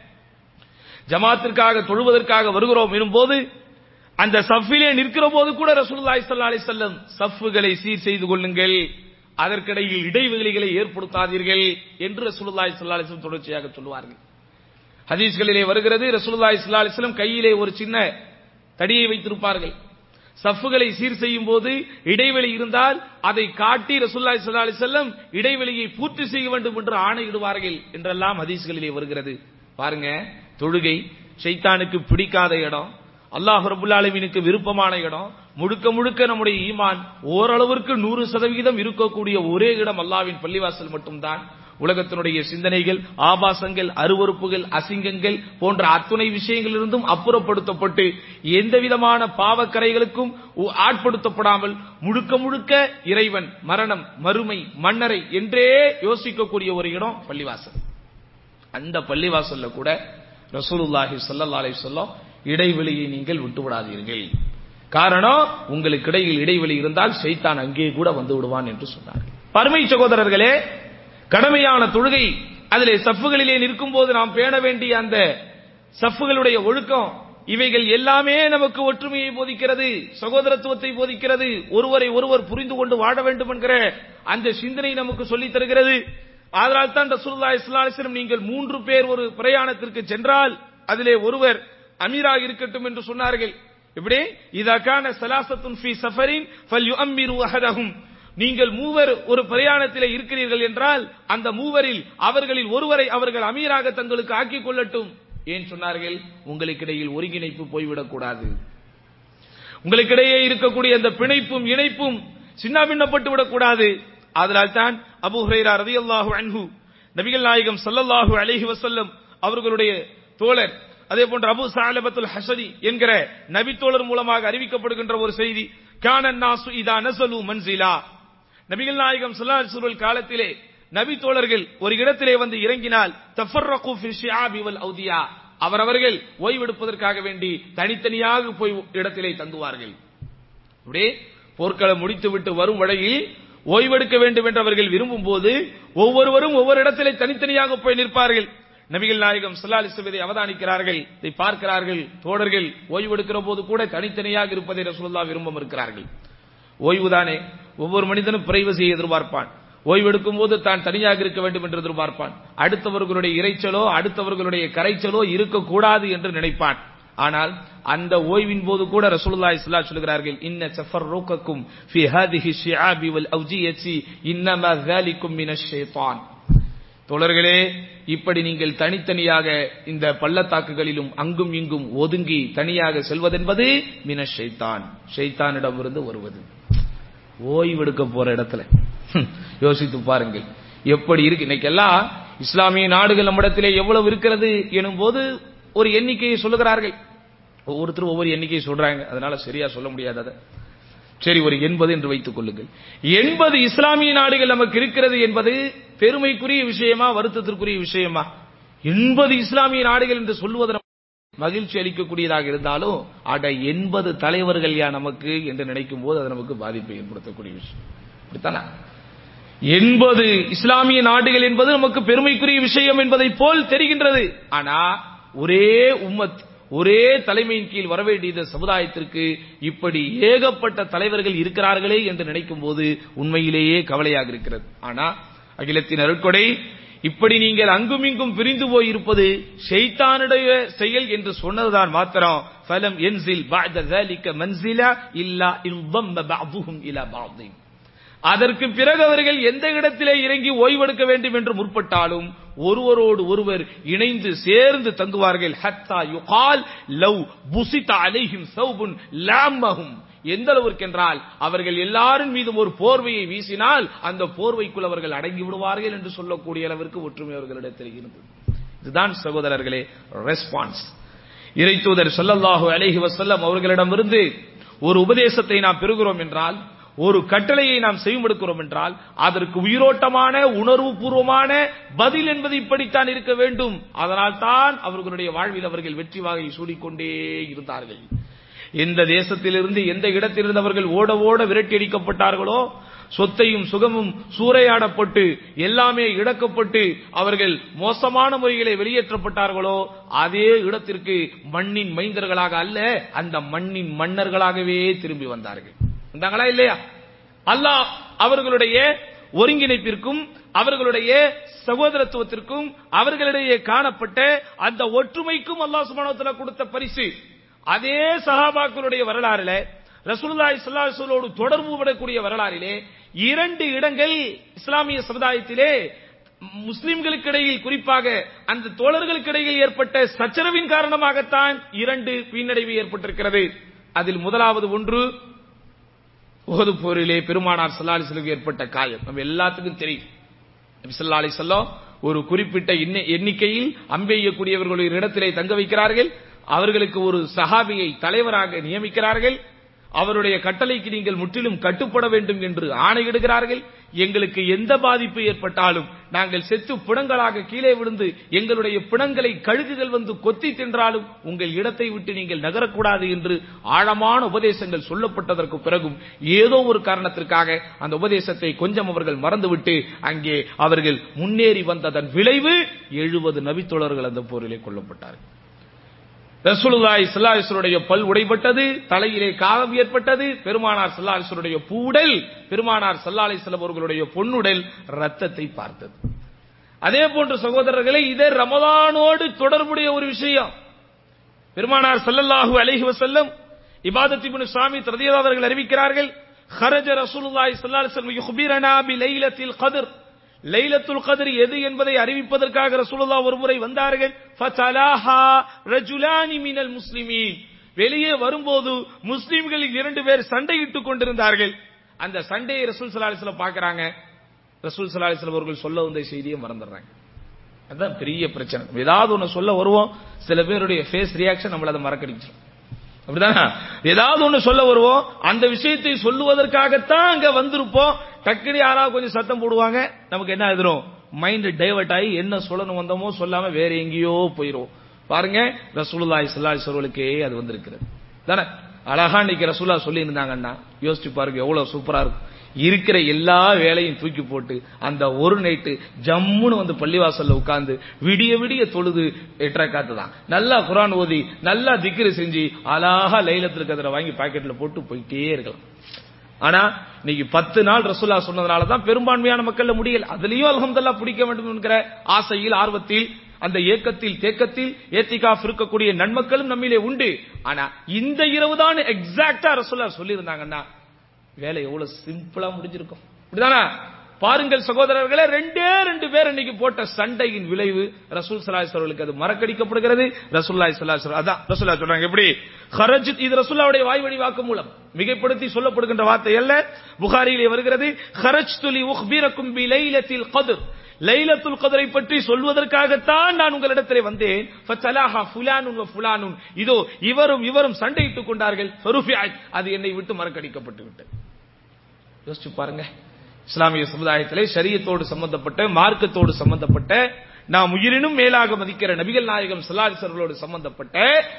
ஜமாத்திற்காக தொழுவதற்காக வருகிறோம் எனும்போது அந்த சஃபிலே நிற்கிற போது கூட ரசூலுல்லாஹி ஸல்லல்லாஹு அலைஹி வஸல்லம் சஃப்களை சீர் செய்து கொள்ளுங்கள், அதற்கிடையில் இடைவெளிகளை ஏற்படுத்தாதீர்கள் என்று ரசூலுல்லாஹி ஸல்லல்லாஹு அலைஹி வஸல்லம் தொடர்ச்சியாக சொல்வார்கள். ஹதீஸ்களிலே வருகிறது, ரசூலுல்லாஹி ஸல்லல்லாஹு அலைஹி வஸல்லம் கையிலே ஒரு சின்ன தடியை வைத்திருப்பார்கள். சஃப்களை சீர் செய்யும் போது இடைவெளி இருந்தால் அதை காட்டி ரசூலுல்லாஹி ஸல்லல்லாஹு அலைஹி வஸல்லம் இடைவெளியை பூர்த்தி செய்ய வேண்டும் என்று ஆணையிடுவார்கள் என்றெல்லாம் ஹதீஸ்களிலே வருகிறது. பாருங்க, தொழுகை ஷைத்தானுக்கு பிடிக்காத இடம், அல்லாஹ் ரப்பல் ஆலமீனுக்கு விருப்பமான இடம், முழுக்க முழுக்க நம்முடைய ஈமான் ஓரளவிற்கு நூறு சதவிகிதம் இருக்கக்கூடிய ஒரே இடம் அல்லாஹ்வின் பள்ளிவாசல் மட்டும்தான். உலகத்தினுடைய சிந்தனைகள், ஆபாசங்கள், அருவருப்புகள், அசிங்கங்கள் போன்ற அத்துணை விஷயங்களிலிருந்தும் அப்புறப்படுத்தப்பட்டு எந்த விதமான பாவக்கரைகளுக்கும் ஆட்படுத்தப்படாமல் முழுக்க முழுக்க இறைவன், மரணம், மறுமை, மன்னரை என்றே யோசிக்கக்கூடிய ஒரு இடம் பள்ளிவாசல். அந்த பள்ளிவாசல்ல கூட ரசூலுல்லாஹி ஸல்லல்லாஹு அலைஹி வஸல்லம் இடைவெளியை நீங்கள் விட்டுவிடாதீர்கள். காரணம், உங்களுக்கு இடையில் இடைவெளி இருந்தால் ஷைத்தான் அங்கே கூட வந்து விடுவான் என்று சொன்னார். பரமை சகோதரர்களே, கடமையான தொழுகை, அதிலே சஃப்புகளிலே நிற்கும் போது நாம் பேண வேண்டிய அந்த சஃப்புகளுடைய ஒழுக்கம், இவைகள் எல்லாமே நமக்கு ஒற்றுமையை போதிக்கிறது, சகோதரத்துவத்தை போதிக்கிறது, ஒருவரை ஒருவர் புரிந்து கொண்டு வாழ வேண்டும் என்கிற அந்த சிந்தனை நமக்கு சொல்லித் தருகிறது. அதனால் தான் ரசூலுல்லாஹி ஸல்லல்லாஹு அலைஹி வஸல்லம் நீங்கள் மூன்று பேர் ஒரு பிரயாணத்திற்கு சென்றால் அதிலே ஒருவர் அமீராக இருக்கட்டும் என்று சொன்னார்கள். இப்படி இதா கான ஸலாஸத்துன் ஃபீ ஸஃபரின் ஃபல்யுஅம்மிரு அஹதஹும், நீங்கள் மூவர் ஒரு பிரயாணத்திலே இருக்கிறீர்கள் என்றால் அந்த மூவரில் அவர்களில் ஒருவரை அவர்கள் அமீராக தங்களுக்கு ஆக்கிக் கொள்ளட்டும். ஏன் சொன்னார்கள்? உங்களுக்கிடையில் ஒருங்கிணைப்பு போய்விடக் கூடாது, உங்களுக்கிடையே இருக்கக்கூடிய அந்த பிணைப்பும் இணைப்பும் சின்னாபின்னப்பட்டு விடக்கூடாது. அதனால் தான் அபூ ஹுரைரா ரலியல்லாஹு அன்ஹு, நபிகள் நாயகம் ஸல்லல்லாஹு அலைஹி வஸல்லம் அவர்களுடைய தோழர், அதே போன்று அபூ ஸஅலபத்துல் ஹஸரி என்கிற நபி தோழர் மூலமாக அறிவிக்கப்படுகின்ற ஒரு செய்தி, கானன் நாசு இதா நஸலு மன்சிலா, நபிகள் நாயகம் ஸல்லல்லாஹு அலைஹி வஸல்லம் காலத்திலே நபி தோழர்கள் ஒரு இடத்திலே வந்து இறங்கினால் தஃபர்ரகு ஃபி ஷிஆபி வல் அவ்தியா, அவரவர்கள் ஓய்வெடுப்பதற்காக வேண்டி தனித்தனியாக போய் இடத்திலே தங்குவார்கள். அப்படியே போர்க்களம் முடித்துவிட்டு வரும் வழியில் ஓய்வெடுக்க வேண்டும் என்று அவர்கள் விரும்பும் போது ஒவ்வொருவரும் ஒவ்வொரு இடத்திலே தனித்தனியாக போய் நிற்பார்கள். நபிகள் நாயகம் ஸல்லல்லாஹு அலைஹி வஸல்லம் இதை அவதானிக்கிறார்கள், இதை பார்க்கிறார்கள். தோழர்கள் ஓய்வெடுக்கிற போது கூட தனித்தனியாக இருப்பதை ரசூலுல்லாஹ் விரும்பம் இருக்கிறார்கள். ஓய்வுதானே, ஒவ்வொரு மனிதனும் பிரைவசியை எதிர்பார்ப்பான். ஓய்வெடுக்கும் போது தான் தனியாக இருக்க வேண்டும் என்று எதிர்பார்ப்பான். அடுத்தவர்களுடைய இறைச்சலோ அடுத்தவர்களுடைய கரைச்சலோ இருக்கக்கூடாது என்று நினைப்பான். ஆனால் அந்த ஓய்வின் போது கூட ரசூலுல்லாஹி ஸல்லல்லாஹு அலைஹி சொல்கிறார்கள், இன்ன தஃபர்ருகக்கும் ஃபீ ஹாதிஹி ஷிஆபி வல் அவ்ஜியதி இன்னமா ذلكم மினஷ் ஷைத்தான். தோழர்களே, இப்படி நீங்கள் தனித்தனியாக இந்த பள்ளத்தாக்குகளிலும் அங்கும் இங்கும் ஒதுங்கி தனியாக செல்வதென்பது மினஷ் ஷைத்தான், ஷைத்தானிடமிருந்து வருவது. ஓய்வெடுக்க போற இடத்துல யோசித்து பாருங்கள் எப்படி இருக்கு. இன்னைக்கெல்லாம் இஸ்லாமிய நாடுகள் நம்மிடத்திலே எவ்வளவு இருக்கிறது எனும் போது ஒரு எண்ணிக்கையை சொல்லுகிறார்கள். ஒவ்வொருத்தரும் ஒவ்வொரு எண்ணிக்கையை சொல்றாங்க, அதனால சரியா சொல்ல முடியாது. அதை சரி, ஒரு எண்பது என்று வைத்துக் கொள்ளுங்கள். எண்பது இஸ்லாமிய நாடுகள் நமக்கு இருக்கிறது என்பது பெருமைக்குரிய விஷயமா வருத்தத்திற்குரிய விஷயமா? எண்பது இஸ்லாமிய நாடுகள் என்று சொல்லுவது மகிழ்ச்சி அளிக்கக்கூடியதாக இருந்தாலும் அட எண்பது தலைவர்கள் யா நமக்கு என்று நினைக்கும் போது அது நமக்கு பாதிப்பை ஏற்படுத்தக்கூடிய விஷயம். அப்படித்தானா? எண்பது இஸ்லாமிய நாடுகள் என்பது நமக்கு பெருமைக்குரிய விஷயம் என்பதை போல் தெரிகின்றது. ஆனா ஒரே உம்மத், ஒரே தலைமையின் கீழ் வரவேண்டிய இந்த சமுதாயத்திற்கு இப்படி ஏகப்பட்ட தலைவர்கள் இருக்கிறார்களே என்று நினைக்கும் போது உண்மையிலேயே கவலையாக இருக்கிறது. ஆனா அகிலத்தின் அருட்கொடை, இப்படி நீங்கள் அங்கும் இங்கும் பிரிந்து போய் இருப்பது ஷைத்தானுடைய செயல் என்று சொன்னதுதான் மாத்திரம். ஃபலம் யன்சில் பஅத ذلك மன்சிலா இல்லா இன் ضم بعضهم الى بعض. அதற்கு பிறகு அவர்கள் எந்த இடத்திலே இறங்கி ஓய்வெடுக்க வேண்டும் என்று முற்பட்டாலும் ஒருவரோடு ஒருவர் இணைந்து சேர்ந்து தங்குவார்கள். ஹத்தா யுகால் லவ் புசித அலைஹிம் ஸௌபுன் லாம்மஹும், எந்த அளவிற்கு என்றால் அவர்கள் எல்லாரும் மீதும் ஒரு போர்வையை வீசினால் அந்த போர்வைக்குள் அவர்கள் அடங்கி விடுவார்கள் என்று சொல்லக்கூடிய அளவிற்கு ஒற்றுமை அவர்களிடத்தில் இருந்தது. இதுதான் சகோதரர்களே ரெஸ்பான்ஸ். இறை தூதர் ஸல்லல்லாஹு அலைஹி வஸல்லம் அவர்களிடமிருந்து ஒரு உபதேசத்தை நாம் பெறுகிறோம் என்றால், ஒரு கட்டளையை நாம் செய்யமெடுக்கிறோம் என்றால் அதற்கு உயிரோட்டமான உணர்வு பூர்வமான பதில் என்பது இப்படித்தான் இருக்க வேண்டும். அதனால் தான் அவர்களுடைய வாழ்வில் அவர்கள் வெற்றி வாகை சூடிக்கொண்டே இருந்தார்கள். எந்த தேசத்திலிருந்து எந்த இடத்திலிருந்து அவர்கள் ஓட ஓட விரட்டி அடிக்கப்பட்டார்களோ, சொத்தையும் சுகமும் சூறையாடப்பட்டு எல்லாமே இழக்கப்பட்டு அவர்கள் மோசமான முறைகளை வெளியேற்றப்பட்டார்களோ, அதே இடத்திற்கு மண்ணின் மைந்தர்களாக அல்ல, அந்த மண்ணின் மன்னர்களாகவே திரும்பி வந்தார்கள். வந்தாங்களா இல்லையா? அல்லாஹ் அவர்களுடைய ஒருங்கிணைப்பிற்கும் அவர்களுடைய சகோதரத்துவத்திற்கும் அவர்களிடையே காணப்பட்ட அந்த ஒற்றுமைக்கும் அல்லாஹ் சுப்ஹானஹு வ தஆலா கொடுத்த பரிசு. அதே சஹாபாக்களுடைய வரலாறுல ரசூலுல்லாஹி ஸல்லல்லாஹு அலைஹி வஸல்லம் தொடர்பு படக்கூடிய வரலாறிலே இரண்டு இடங்கள் இஸ்லாமிய சமுதாயத்திலே முஸ்லிம்களுக்கு இடையில் குறிப்பாக அந்த தோழர்களுக்கு இடையில் ஏற்பட்ட சச்சரவின் காரணமாகத்தான் இரண்டு பின்னடைவு ஏற்பட்டிருக்கிறது. அதில் முதலாவது ஒன்று உஹது போரிலே பெருமானார் ஸல்லல்லாஹு அலைஹி வஸல்லம் ஏற்பட்ட காயம் நம்ம எல்லாத்துக்கும் தெரியும். நபி ஸல்லல்லாஹு அலைஹி வஸல்லம் ஒரு குறிப்பிட்ட எண்ணிக்கையில் அம்பெய்யக்கூடியவர்கள் ஒரு இடத்திலே தங்க வைக்கிறார்கள். அவர்களுக்கு ஒரு சஹாபியை தலைவராக நியமிக்கிறார்கள். அவருடைய கட்டளைக்கு நீங்கள் முற்றிலும் கட்டுப்பட வேண்டும் என்று ஆணையிடுகிறார்கள். எங்களுக்கு எந்த பாதிப்பு ஏற்பட்டாலும் நாங்கள் செத்து பிணங்களாக கீழே விழுந்து எங்களுடைய பிணங்களை கழுகுகள் வந்து கொத்தி தின்றாலும் உங்கள் இடத்தை விட்டு நீங்கள் நகரக்கூடாது என்று ஆழமான உபதேசங்கள் சொல்லப்பட்டதற்கு பிறகும் ஏதோ ஒரு காரணத்திற்காக அந்த உபதேசத்தை கொஞ்சம் அவர்கள் மறந்துவிட்டு அங்கே அவர்கள் முன்னேறி வந்ததன் விளைவு எழுபது நபித்தோழர்கள் அந்த போரிலே கொல்லப்பட்டார்கள். ரசூலுல்லாஹி ஸல்லல்லாஹு அலைஹி வஸல்லம் பல் உடைபட்டது, தலையிலே காயம் ஏற்பட்டது. பெருமானார் ஸல்லல்லாஹு அலைஹி வஸல்லம் பூடல் பெருமானார் ஸல்லல்லாஹு அலைஹி வஸல்லம் அவர்களுடைய பொன்னுடல் ரத்தத்தை பார்த்தது. அதே போன்று சகோதரர்களே, இதே ரமலானோடு தொடர்புடைய ஒரு விஷயம். பெருமானார் ஸல்லல்லாஹு அலைஹி வஸல்லம் இபாதத் இப்னு ஸாமித் ரலியல்லாஹு அவர்கள் அறிவிக்கிறார்கள், خرج ரசூலுல்லாஹி ஸல்லல்லாஹு அலைஹி வஸல்லம் யுக்பிரனா பிலைலத்தில் கத்ர். லைலத்துல் கத்ர் எது என்பதை அறிவிப்பதற்காக ரசூலுல்லாஹ் ஒருமுறை வந்தார்கள். ஃபதலாஹா ரஜுலானி மினல் முஸ்லிமீன். வெளியே வரும்போது முஸ்லிம்களில் இரண்டு பேர் சண்டையிட்டுக் கொண்டிருந்தார்கள். அந்த சண்டையை ரசூல் ஸல்லல்லாஹு அலைஹி வஸல்லம் பார்க்கறாங்க. ரசூல் ஸல்லல்லாஹு அலைஹி வஸல்லம் அவர்கள் சொல்ல வந்த செய்தியை மறந்துடுறாங்க. அதான் பெரிய பிரச்சனை. ஏதாவது ஒன்னு சொல்ல வருவோம், சில பேருடைய ஃபேஸ் ரியாக்ஷன் நம்மள அதை மறக்கடிச்சிடும். அப்படிதானே? ஏதாவது ஒண்ணு சொல்ல வருவோம், அந்த விஷயத்தை சொல்லுவதற்காகத்தான் அங்க வந்திருப்போம். டக்குனு யாராவது கொஞ்சம் சத்தம் போடுவாங்க, நமக்கு என்ன ஆயிரும், மைண்ட் டைவர்ட் ஆகி என்ன சொல்லணும் வந்தோமோ சொல்லாம வேற எங்கேயோ போயிரும். பாருங்க, ரசூலுல்லாஹி ஸல்லல்லாஹு அலைஹி வஸல்லுக்கே அது வந்திருக்கிறது தானே. அழகா இன்னைக்கு ரசூலுல்லாஹ் சொல்லி இருந்தாங்கன்னா யோசிச்சு பாருங்க எவ்வளவு சூப்பரா இருக்கும். இருக்கிற எல்லா வேலையும் தூக்கி போட்டு அந்த ஒரு நைட்டு ஜம்முன்னு வந்து பள்ளிவாசல்ல உட்கார்ந்து விடிய விடிய தொழுது எட்டரை காத்து தான் நல்லா குர்ஆன் ஓதி நல்லா திக்ரு செஞ்சு அழகா லைலத்துல் கத்ர வாங்கி பாக்கெட்ல போட்டு போயிட்டே இருக்கலாம். ஆனா இன்னைக்கு பத்து நாள் ரசூலுல்லாஹ் சொன்னதுனால தான் பெரும்பான்மையான மக்கள்ல முடியல. அதுலயும் அல்ஹம்துலில்லாஹ் பிடிக்க வேண்டும் என்கிற ஆசையில், ஆர்வத்தில், அந்த ஏக்கத்தில் தேக்கத்தில் ஏத்திகாஃப் இருக்கக்கூடிய நன்மக்களும் நம்மிலே உண்டு. ஆனா இந்த இரவு தான் எக்ஸாக்ட்டா ரசூலுல்லாஹ் சொல்லி இருந்தாங்கன்னா வேலை எவ்வளவு சிம்பிளா முடிஞ்சிருக்கும். அப்படிதானே? பாருங்கள் சகோதரர்களே, ரெண்டே ரெண்டு பேர் இன்னைக்கு போட்ட சண்டையின் விளைவு ரசூல் ஸல்லல்லாஹு அலைஹி வஸல்லம் அது மறக்கடிக்கப்படுகிறது. ரசூலுல்லாஹி ஸல்லல்லாஹு அலைஹி வஸல்லம் அதான் ரசூலுல்லாஹ் சொல்றாங்க எப்படி خرجت, இது ரசூலுல்லாஹ்வுடைய வாய்வழி வாக்கு மூலம் மிகைப்படுத்தி சொல்லப்படுகின்ற வார்த்தை அல்ல, புகாரியிலே வருகிறது. خرجت لأخبركم بليلة القدر, லைலத்துல் கத்ரை பற்றி சொல்வதற்காகத்தான் நான் உங்களிடத்திலே வந்தேன். ஃபதலாஹா ஃபுலானுன் வ ஃபுலானுன், இதோ இவரும் இவரும் சண்டையிட்டுக் கொண்டார்கள். ஃபருஃபிஅத், அது என்னை விட்டு மறக்கடிக்கப்பட்டு விட்டது. யோசிச்சு பாருங்க, இஸ்லாமிய சமுதாயத்திலே ஷரியத்தோடு சம்பந்தப்பட்ட, மார்க்கத்தோடு சம்பந்தப்பட்ட, நாம் உயிரினும் மேலாக மதிக்கிற நபிகள் நாயகம் ஸல்லல்லாஹு அலைஹி வஸல்லம் சம்பந்தப்பட்ட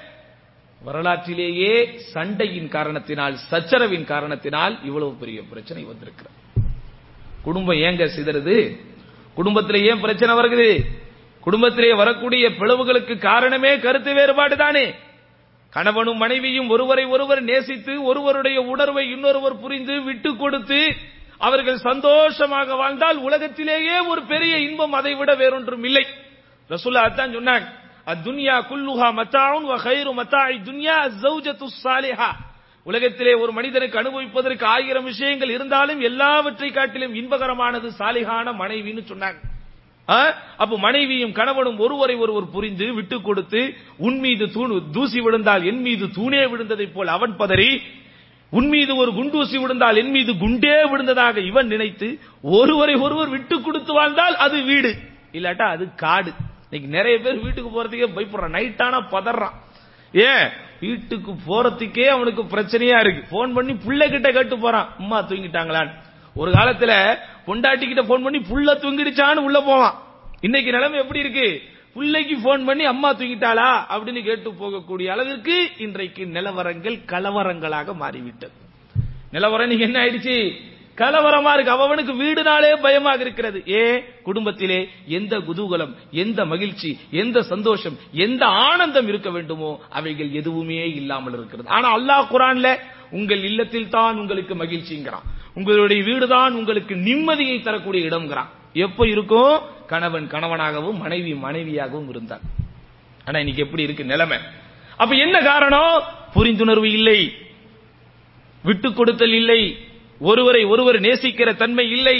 வரலாற்றிலேயே சண்டையின் காரணத்தினால், சச்சரவின் காரணத்தினால் இவ்வளவு பெரிய பிரச்சனை வந்திருக்கிறது. குடும்பம் ஏங்க சிதறுது? குடும்பத்திலே ஏன் பிரச்சனை வருகிறது? குடும்பத்திலே வரக்கூடிய பிளவுகளுக்கு காரணமே கருத்து வேறுபாடு தானே. கணவனும் மனைவியும் ஒருவரை ஒருவர் நேசித்து ஒருவருடைய உணர்வை இன்னொருவர் புரிந்து விட்டு கொடுத்து அவர்கள் சந்தோஷமாக வாழ்ந்தால் உலகத்திலேயே ஒரு பெரிய இன்பம் அதை விட வேறொன்றும் இல்லை. ரசூலுல்லாஹ் அதான் சொன்னாங்க, அத்துன்யா குல்லுஹா மத்தாஉன் வ கைரு மத்தாஇ துன்யா அஸ்ஸௌஜத்து ஸாலிஹா. உலகத்திலே ஒரு மனிதனுக்கு அனுபவிப்பதற்கு ஆயிரம் விஷயங்கள் இருந்தாலும் எல்லாவற்றை காட்டிலும் இன்பகரமானது சாலிகான மனைவின்னு சொன்னாங்க. அப்ப மனைவியும் கணவனும் ஒருவரை ஒருவர் புரிந்து விட்டு கொடுத்து, உன் மீது தூசி விழுந்தால் என் மீது தூணே விழுந்ததை போல் அவன் பதறி, உன் மீது ஒரு குண்டூசி விழுந்தால் என் மீது குண்டே விழுந்ததாக இவன் நினைத்து ஒருவரை ஒருவர் விட்டு கொடுத்து வாழ்ந்தால் அது வீடு, இல்லாட்டா அது காடு. இன்னைக்கு நிறைய பேர் வீட்டுக்கு போறதுக்கே பயப்படுறான், நைட்டானா பதறான். ஏன் வீட்டுக்கு போறதுக்கே அவனுக்கு பிரச்சனையா இருக்கு. போன் பண்ணி புள்ளை கிட்ட கேட்டு போறான், அம்மா தூங்கிட்டாங்களான்னு. ஒரு காலத்துல பொண்டாட்டி கிட்ட போன் பண்ணி புள்ள தூங்கிடுச்சான்னு உள்ள போவான். இன்னைக்கு நிலைமை எப்படி இருக்கு? பிள்ளைக்கு போன் பண்ணி அம்மா தூங்கிட்டாளா அப்படின்னு கேட்டு போகக்கூடிய அளவிற்கு இன்றைக்கு நிலவரங்கள் கலவரங்களாக மாறிவிட்டது. நிலவரம் நீங்க என்ன ஆயிடுச்சு? கலவரமா இருக்கு. அவனுக்கு வீடுனாலே பயமாக இருக்கிறது. ஏன்? குடும்பத்திலே எந்த குதூகலம், எந்த மகிழ்ச்சி, எந்த சந்தோஷம், எந்த ஆனந்தம் இருக்க வேண்டுமோ அவைகள் எதுவுமே இல்லாமல் இருக்கிறது. ஆனா அல்லாஹ் குர்ஆன்ல உங்கள் இல்லத்தில் தான் உங்களுக்கு மகிழ்ச்சிங்கிறான், உங்களுடைய வீடுதான் உங்களுக்கு நிம்மதியை தரக்கூடிய இடம்ங்கிறான். எப்ப இருக்கும்? கணவன் கணவனாகவும் மனைவி மனைவியாகவும் இருந்தார். ஆனா இன்னைக்கு எப்படி இருக்கு நிலைமை? அப்ப என்ன காரணம்? புரிந்துணர்வு இல்லை, விட்டு கொடுத்தல் இல்லை, ஒருவரை ஒருவர் நேசிக்கிற தன்மை இல்லை,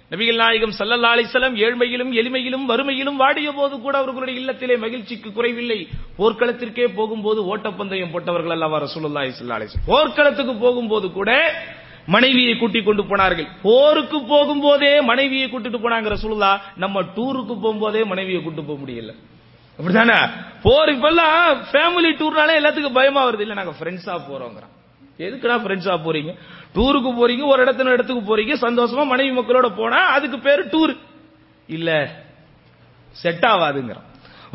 நபிகள் நாயகம் ஸல்லல்லாஹு அலைஹி வஸல்லம் ஏழ்மையிலும் எளிமையிலும் வறுமையிலும் வாடிய போது கூட அவர்களுடைய இல்லத்திலே மகிழ்ச்சிக்கு குறைவில்லை. போர்க்களத்திற்கே போகும்போது ஓட்டப்பந்தயம் போட்டவர்கள் அல்லவா ரசூலுல்லாஹி ஸல்லல்லாஹு அலைஹி வஸல்லம். போர்க்களத்துக்கு போகும்போது கூட மனைவியை கூட்டிக் கொண்டு போனார்கள். போருக்கு போகும்போதே மனைவியை கூட்டிட்டு போனாங்க ரசூலுல்லாஹ். நம்ம டூருக்கு போகும்போதே மனைவியை கூட்டு போக முடியல. அப்படிதானே? போர் இப்பெல்லாம் ஃபேமிலி டூர்னாலே எல்லாத்துக்கும் பயமா வருது. இல்ல நாங்க ஃப்ரெண்ட்ஸா போறோங்கிறோம். எதுக்குடா ஃப்ரெண்ட்ஸா போறீங்க? டூருக்கு போறீங்க, ஒரு இடத்துல இடத்துக்கு போறீங்க, சந்தோஷமா மனைவி மக்களோட போனா அதுக்கு பேரு டூர் இல்ல, செட் ஆகாதுங்கிறோம்.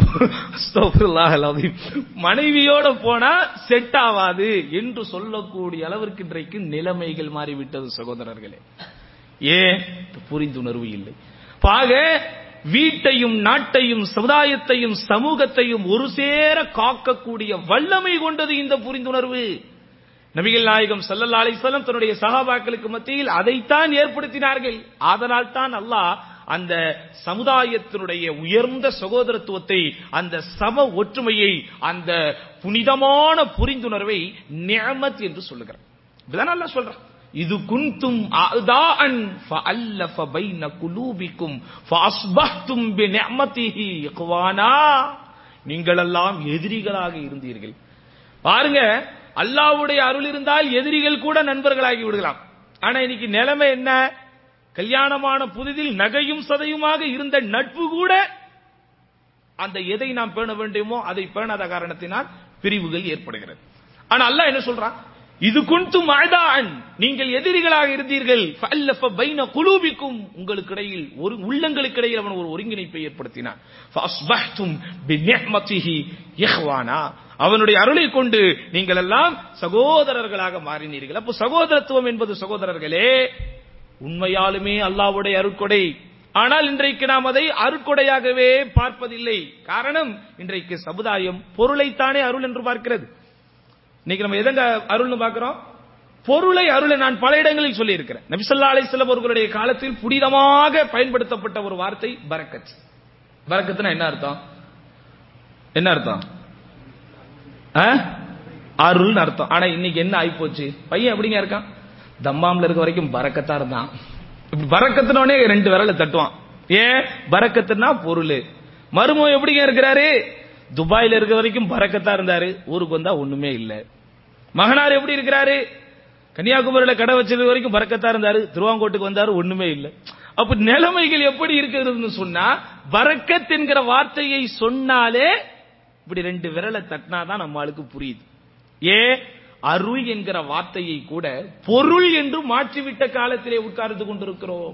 மனைவியோட போனா செட் ஆகாது என்று சொல்லக்கூடிய அளவிற்கு இன்றைக்கு நிலைமைகள் மாறிவிட்டது சகோதரர்களே. ஏன்? புரிந்துணர்வு இல்லை. பாக வீட்டையும் நாட்டையும் சமுதாயத்தையும் சமூகத்தையும் ஒரு சேர காக்கக்கூடிய வல்லமை கொண்டது இந்த புரிந்துணர்வு. நபிகள் நாயகம் ஸல்லல்லாஹு அலைஹி வஸல்லம் தன்னுடைய சஹாபாக்களுக்கு மத்தியில் அதைத்தான் ஏற்படுத்தினார்கள். அதனால் தான் அல்லாஹ் அந்த சமுதாயத்தினுடைய உயர்ந்த சகோதரத்துவத்தை, அந்த சம ஒற்றுமையை, அந்த புனிதமான புரிந்துணர்வை நிஅமத் என்று சொல்லுகிறார். இதுதான் அல்லாஹ் சொல்றான். இது குன்தும் அஅதாஅன் ஃபஅல்லஃப பைன குலூபிக்கும் ஃபஅஸ்பஹ்தும் பிநிஅமதிஹி இக்வானா. நீங்கள் எல்லாம் எதிரிகளாக இருந்தீர்கள். பாருங்க, அல்லாஹ்வுடைய அருள் இருந்தால் எதிரிகள் கூட நண்பர்களாகி விடலாம். ஆனா இன்னைக்கு நிலைமை என்ன? கல்யாணமான புதிதில் நகையும் சதையுமாக இருந்த நட்பு கூட அந்த எதை நாம் பேண வேண்டுமோ அதை பேணாத காரணத்தினால் பிரிவுகள் ஏற்படுகிறது. ஆனா அல்லாஹ் என்ன சொல்றான்? இது குன்தும் அஅதாஅன், நீங்கள் எதிரிகளாக இருந்தீர்கள். ஃபஅல்லஃப பைன குலூபிக்கும், உங்களுக்கு இடையில் ஒரு உள்ளங்களுக்கு இடையில் அவன் ஒரு ஒருங்கிணைப்பை ஏற்படுத்தினான். ஃபஅஸ்பஹ்தும் பிநிஅமதிஹி இக்வானா, அவனுடைய அருளை கொண்டு நீங்கள் எல்லாம் சகோதரர்களாக மாறினீர்கள். அப்போ சகோதரத்துவம் என்பது சகோதரர்களே உண்மையாலுமே அல்லாஹ்வுடைய அருட்கொடை. ஆனால் இன்றைக்கு நாம் அதை அருட்கொடையாகவே பார்ப்பதில்லை. காரணம், இன்றைக்கு சமுதாயம் பொருளைத்தானே அருள் என்று பார்க்கிறது. இன்னைக்கு நம்ம எதங்க அருள்னு பார்க்கிறோம்? பொருளை அருளை நான் பல இடங்களில் சொல்லி இருக்கிறேன். நபி ஸல்லல்லாஹு அலைஹி வஸல்லம் அவர்களுடைய காலத்தில் புனிதமாக பயன்படுத்தப்பட்ட ஒரு வார்த்தை பரக்கத். பரக்கத்னா என்ன அர்த்தம்? என்ன அர்த்தம்? அருள்னு அர்த்தம். ஆனா இன்னைக்கு என்ன ஆகி போச்சு? பையன் எப்படிங்க இருக்கான்? தம்மாம்ல இருக்க வரைக்கும் பரக்கத்தா இருந்தான். பரக்கத்துனோடனே ரெண்டு விரல தட்டுவான். ஏன்? பரக்கத்துனா பொருள். மருமகன் எப்படிங்க இருக்கிறாரு? துபாயில இருக்க வரைக்கும் பரக்கத்தா இருந்தாரு, ஊருக்கு வந்தா ஒண்ணுமே இல்ல. மகனார் எப்படி இருக்கிறாரு? கன்னியாகுமரியில கடை வச்சது வரைக்கும் பரக்கத்தா இருந்தாரு, திருவாங்கோட்டுக்கு வந்தாரு, ஒண்ணுமே இல்ல. அப்ப நிலைமைகள் எப்படி இருக்கிறதுன்னு சொன்னா, பரக்கத் என்கிற வார்த்தையை சொன்னாலே இப்படி ரெண்டு விரலை தட்டினாதான் நம்மளுக்கு புரியுது. ஏன்? அருள் என்கிற வார்த்தையை கூட பொருள் என்று மாற்றிவிட்ட காலத்திலே உட்கார்ந்து கொண்டிருக்கிறோம்.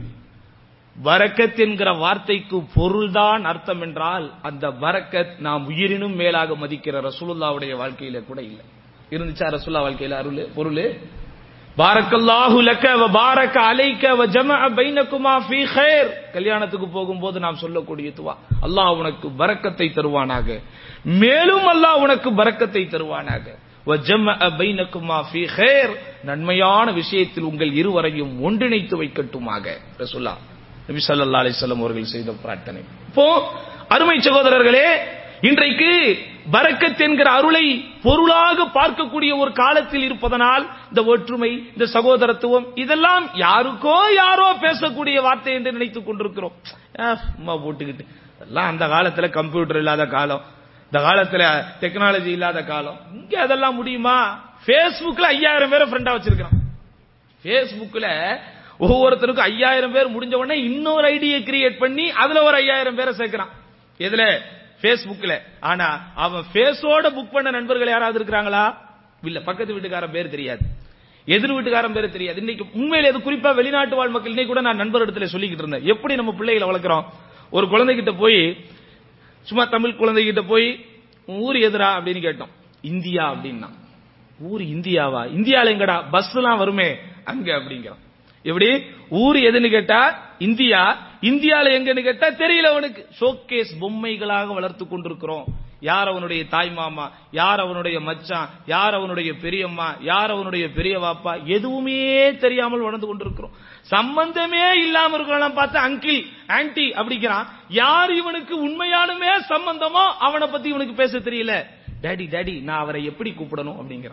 பரக்கத் என்கிற வார்த்தைக்கு பொருள்தான் அர்த்தம் என்றால் அந்த பரக்கத் நாம் உயிரினும் மேலாக மதிக்கிற ரசூலுல்லாஹ்வுடைய வாழ்க்கையில கூட இல்ல. இருந்துச்சா ரசூலுல்லாஹ் வாழ்க்கையில அருள் பொருள்? பாரக்கல்லாஹு லக வ பாரக அலைக வ ஜமஅ பைனகுமா ஃபீ கைர். கல்யாணத்துக்கு போகும்போது நாம் சொல்லக்கூடிய துவா, அல்லாஹ் உனக்கு பரக்கத்தை தருவானாக, மேலும் அல்லாஹ் உனக்கு பரக்கத்தை தருவானாக, வ ஜமஅ பைனகுமா ஃபீ கைர், நன்மையான விஷயத்தில் உங்கள் இருவரையும் ஒன்றிணைத்து வைக்கட்டுமாக. ரசூலுல்லாஹ் நபி ஸல்லல்லாஹு அலைஹி வஸல்லம் அவர்கள் செய்த பிரார்த்தனை. இப்போ அருமை சகோதரர்களே, இன்றைக்கு பரக்கத் என்கிற அருளை பொருளாக பார்க்கக்கூடிய ஒரு காலத்தில் இருப்பதனால் இந்த ஒற்றுமை, இந்த சகோதரத்துவம் இதெல்லாம் யாருக்கோ யாரோ பேசக்கூடிய வார்த்தை என்று நினைத்துக் கொண்டிருக்கிறோம். அம்மா போட்டுக்கிட்டு எல்லாம் அந்த காலத்துல கம்ப்யூட்டர் இல்லாத காலம், இந்த காலத்துல டெக்னாலஜி இல்லாத காலம். இங்க அதெல்லாம் முடியுமா? பேஸ்புக்ல ஐயாயிரம் பேரை ஃப்ரெண்டா வச்சிருக்கான். பேஸ்புக்ல ஒவ்வொருத்தருக்கும் ஐயாயிரம் பேர் முடிஞ்ச உடனே இன்னொரு ஐடியை கிரியேட் பண்ணி அதுல ஒரு ஐயாயிரம் பேரை சேர்க்கிறான். எதுல? பேஸ்புக்ல. ஆனா அவன் பேஸோட புக் பண்ண நண்பர்கள் யாராவது இருக்கிறாங்களா? இல்ல. பக்கத்து வீட்டுக்காரன் பேர் தெரியாது, எதிர் வீட்டுக்காரன் பேர் தெரியாது. இன்னைக்கு உண்மையில இது குறிப்பா வெளிநாட்டு வாழ் மக்கள். இன்னைக்கு கூட நான் நண்பர் இடத்துல சொல்லிக்கிட்டு இருந்தேன், எப்படி நம்ம பிள்ளைகளை வளர்க்கிறோம். ஒரு குழந்தைகிட்ட போய், சும்மா தமிழ் குழந்தைகிட்ட போய் ஊர் எதிரா அப்படின்னு கேட்டோம். இந்தியா அப்படின்னா, ஊர் இந்தியாவா? இந்தியால எங்கடா? பஸ் எல்லாம் வருமே அங்க அப்படிங்கிறோம். எப்படி? ஊர் எதுன்னு கேட்டா இந்தியா, இந்தியால எங்கன்னு கேட்டா தெரியல அவனுக்கு. ஷோகேஸ் பொம்மைகளாக வளர்த்து கொண்டிருக்கிறோம். யார் அவனுடைய தாய் மாமா, யார் அவனுடைய மச்சான், யார் அவனுடைய பெரியம்மா, யார் அவனுடைய பெரிய வாப்பா, எதுவுமே தெரியாமல் வளர்ந்து கொண்டிருக்கிறோம். சம்பந்தமே இல்லாம இருக்கலாம் பார்த்தா அங்கிள் ஆன்டி அப்படிங்கிறான். யார் இவனுக்கு உண்மையாலுமே சம்பந்தமோ அவனை பத்தி இவனுக்கு பேச தெரியல. டாடி டாடி நான் அவரை எப்படி கூப்பிடணும் அப்படிங்கிறான்.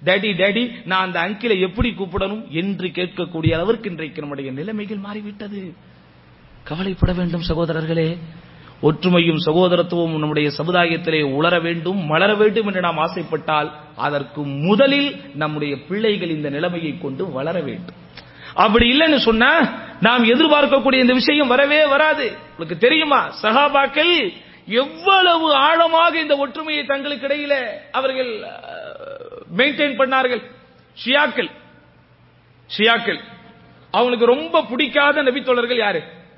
டேடி டேடி நான் அந்த அங்கிளை எப்படி கூப்பிடணும் என்று கேட்கக்கூடிய அளவிற்கு இன்றைக்கு நம்முடைய நிலைமைகள் மாறிவிட்டது. கவலைப்பட வேண்டும் சகோதரர்களே. ஒற்றுமையும் சகோதரத்துவமும் நம்முடைய சமுதாயத்திலே உலர வேண்டும், மலர வேண்டும் என்று நாம் ஆசைப்பட்டால் அதற்கு முதலில் நம்முடைய பிள்ளைகள் இந்த நிலைமையை கொண்டு வளர வேண்டும். அப்படி இல்லைன்னு சொன்னா நாம் எதிர்பார்க்கக்கூடிய இந்த விஷயம் வரவே வராது. உங்களுக்கு தெரியுமா, சஹாபாக்கள் எவ்வளவு ஆழமாக இந்த ஒற்றுமையை தங்களுக்கு இடையில அவர்கள் மெயின்டைன் பண்ணார்கள். ஷியாக்கள் ஷியாக்கள் அவங்களுக்கு ரொம்ப பிடிக்காத நபித்தோழர்கள் யாரு?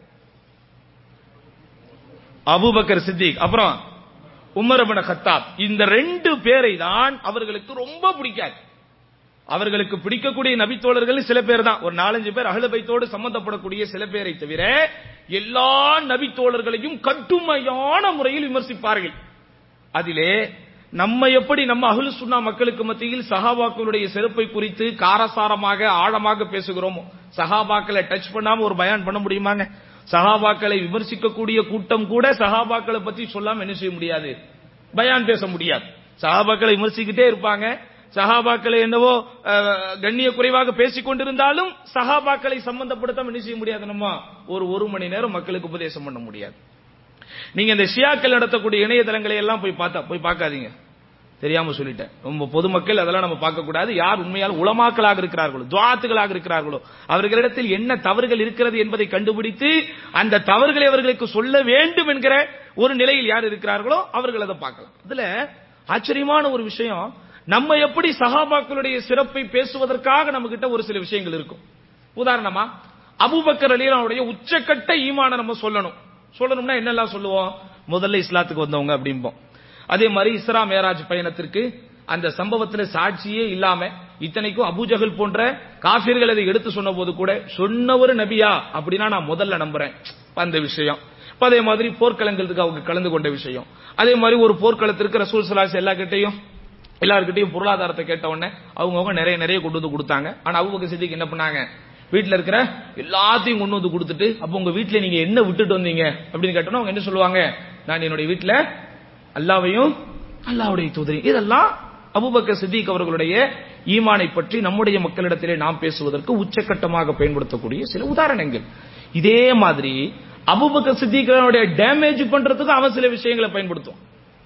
அபூபக்கர் சித்திக், அப்புறம் உமர் இப்னு கத்தாப். இந்த ரெண்டு பேரை தான் அவர்களுக்கு ரொம்ப பிடிக்காது. அவர்களுக்கு பிடிக்கக்கூடிய நபித்தோழர்கள் சில பேர் தான், ஒரு நாலஞ்சு பேர் அஹ்ல பைத்தோடு சம்பந்தப்படக்கூடிய சில பேரை தவிர எல்லா நபித்தோழர்களையும் கடுமையான முறையில் விமர்சிப்பார்கள். அதிலே நம்ம எப்படி நம்ம அஹ்லு சுன்னா மக்களுக்கு மத்தியில் சஹாபாக்களுடைய சிறப்பை குறித்து காரசாரமாக ஆழமாக பேசுகிறோமோ, சஹாபாக்களை டச் பண்ணாம ஒரு பயான் பண்ண முடியுமாங்க? சஹாபாக்களை விமர்சிக்கக்கூடிய கூட்டம் கூட சஹாபாக்களை பத்தி சொல்லாம என்ன செய்ய முடியாது, பயான் பேச முடியாது. சஹாபாக்களை விமர்சிக்கிட்டே இருப்பாங்க. சஹாபாக்களை என்னவோ கண்ணிய குறைவாக பேசிக் கொண்டிருந்தாலும் சஹாபாக்களை சம்பந்தப்படுத்தாம என்ன செய்ய முடியாது, நம்ம ஒரு ஒரு மணி நேரம் மக்களுக்கு உபதேசம் பண்ண முடியாது. நீங்க இந்த ஷியாக்கள் நடத்தக்கூடிய இணையதளங்களை எல்லாம் போய் பார்த்தா போய் பார்க்காதீங்க, தெரியாம சொல்லிட்டேன். ரொம்ப பொதுமக்கள் அதெல்லாம் நம்ம பார்க்க கூடாது. யார் உண்மையால் உலமாக்களாக இருக்கிறார்களோ, துஆத்துகளாக இருக்கிறார்களோ, அவர்களிடத்தில் என்ன தவறுகள் இருக்கிறது என்பதை கண்டுபிடித்து அந்த தவறுகளை அவர்களுக்கு சொல்ல வேண்டும் என்கிற ஒரு நிலையில் யார் இருக்கிறார்களோ அவர்கள் அதை பார்க்கலாம். அதுல ஆச்சரியமான ஒரு விஷயம், நம்ம எப்படி சஹாபாக்களுடைய சிறப்பை பேசுவதற்காக நம்ம கிட்ட ஒரு சில விஷயங்கள் இருக்கும். உதாரணமா அபூபக்கர் ரலியல்லாஹு உச்சக்கட்ட ஈமான நம்ம சொல்லணும். சொல்லணும்னா என்னெல்லாம் சொல்லுவோம்? முதல்ல இஸ்லாத்துக்கு வந்தவங்க அப்படிம்போம். அதே மாதிரி இஸ்ரா மேராஜ் பயணத்திற்கு அந்த சம்பவத்தில் சாட்சியே இல்லாம, இத்தனைக்கும் அபூஜஹல் போன்ற காஃபிர்கள் அதை எடுத்து சொன்ன போது கூட சொன்னவர் நபியா அப்படின்னா நான் முதல்ல நம்புறேன் அந்த விஷயம். அதே மாதிரி போர்க்களங்களுக்கு அவங்க கலந்து கொண்ட விஷயம். அதே மாதிரி ஒரு போர்க்களத்திற்கு ரசூல் ஸல்லல்லாஹு அலைஹி எல்லா கிட்டையும் எல்லார்கிட்டையும் பொருளாதாரத்தை கேட்ட உடனே அவங்கவுங்க நிறைய நிறைய கொண்டு வந்து கொடுத்தாங்க. ஆனா அபூபக்கர் சித்திக் என்ன பண்ணாங்க, வீட்டுல இருக்கிற எல்லாத்தையும் கொண்டு வந்து கொடுத்துட்டு, அப்ப உங்க வீட்டுல நீங்க என்ன விட்டுட்டு வந்தீங்க அப்படின்னு கேட்டோம்னா அவங்க என்ன சொல்லுவாங்க, நான் என்னுடைய வீட்டுல அல்லாஹ்வையும் அல்லாஹ்வுடைய தூதரையும். இதெல்லாம் அபூபக்கர் சித்திக் அவர்களுடைய ஈமானை பற்றி நம்முடைய மக்களிடத்திலே நாம் பேசுவதற்கு உச்சக்கட்டமாக பயன்படுத்தக்கூடிய சில உதாரணங்கள். இதே மாதிரி அபூபக்கர் சித்திக்னுடைய டேமேஜ் பண்றதுக்கு அவன் சில விஷயங்களை பயன்படுத்தும்.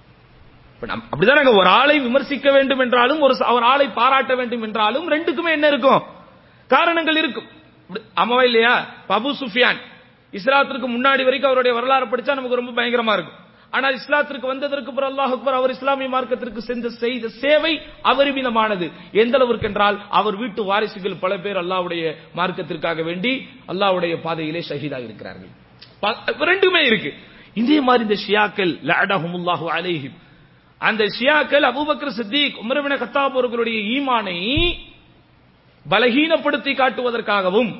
அப்படிதான் ஒரு ஆளை விமர்சிக்க வேண்டும் என்றாலும் ஒரு ஒரு ஆளை பாராட்ட வேண்டும் என்றாலும் ரெண்டுக்குமே என்ன இருக்கும், காரணங்கள் இருக்கும். ஆமாவா இல்லையா? அபூ சுஃபியான் இஸ்லாத்திற்கு முன்னாடி வரைக்கும் அவருடைய வரலாறு படிச்சா நமக்கு ரொம்ப பயங்கரமா இருக்கும். ஆனால் இஸ்லாத்திற்கு வந்ததற்கு பிறகு அல்லாஹ் அக்பர், அவர் இஸ்லாமிய மார்க்கத்திற்கு சென்ற செய்த சேவை அபரிமிதமானது. எந்த அளவிற்கு என்றால் அவர் வீட்டு வாரிசுகள் பல பேர் அல்லாஹ்வுடைய மார்க்கத்திற்காக வேண்டி அல்லாஹ்வுடைய பாதையிலே ஷஹீதாக இருக்கிறார்கள். ரெண்டுமே இருக்கு. இதே மாதிரி இந்த ஷியாக்கள் லஅனஹுமுல்லாஹு அலைஹிம், அந்த ஷியாக்கள் Abu Bakr Siddiq Umar ibn Khattab அவர்களுடைய ஈமானை பலகீனப்படுத்தி காட்டுவதற்காகவும்,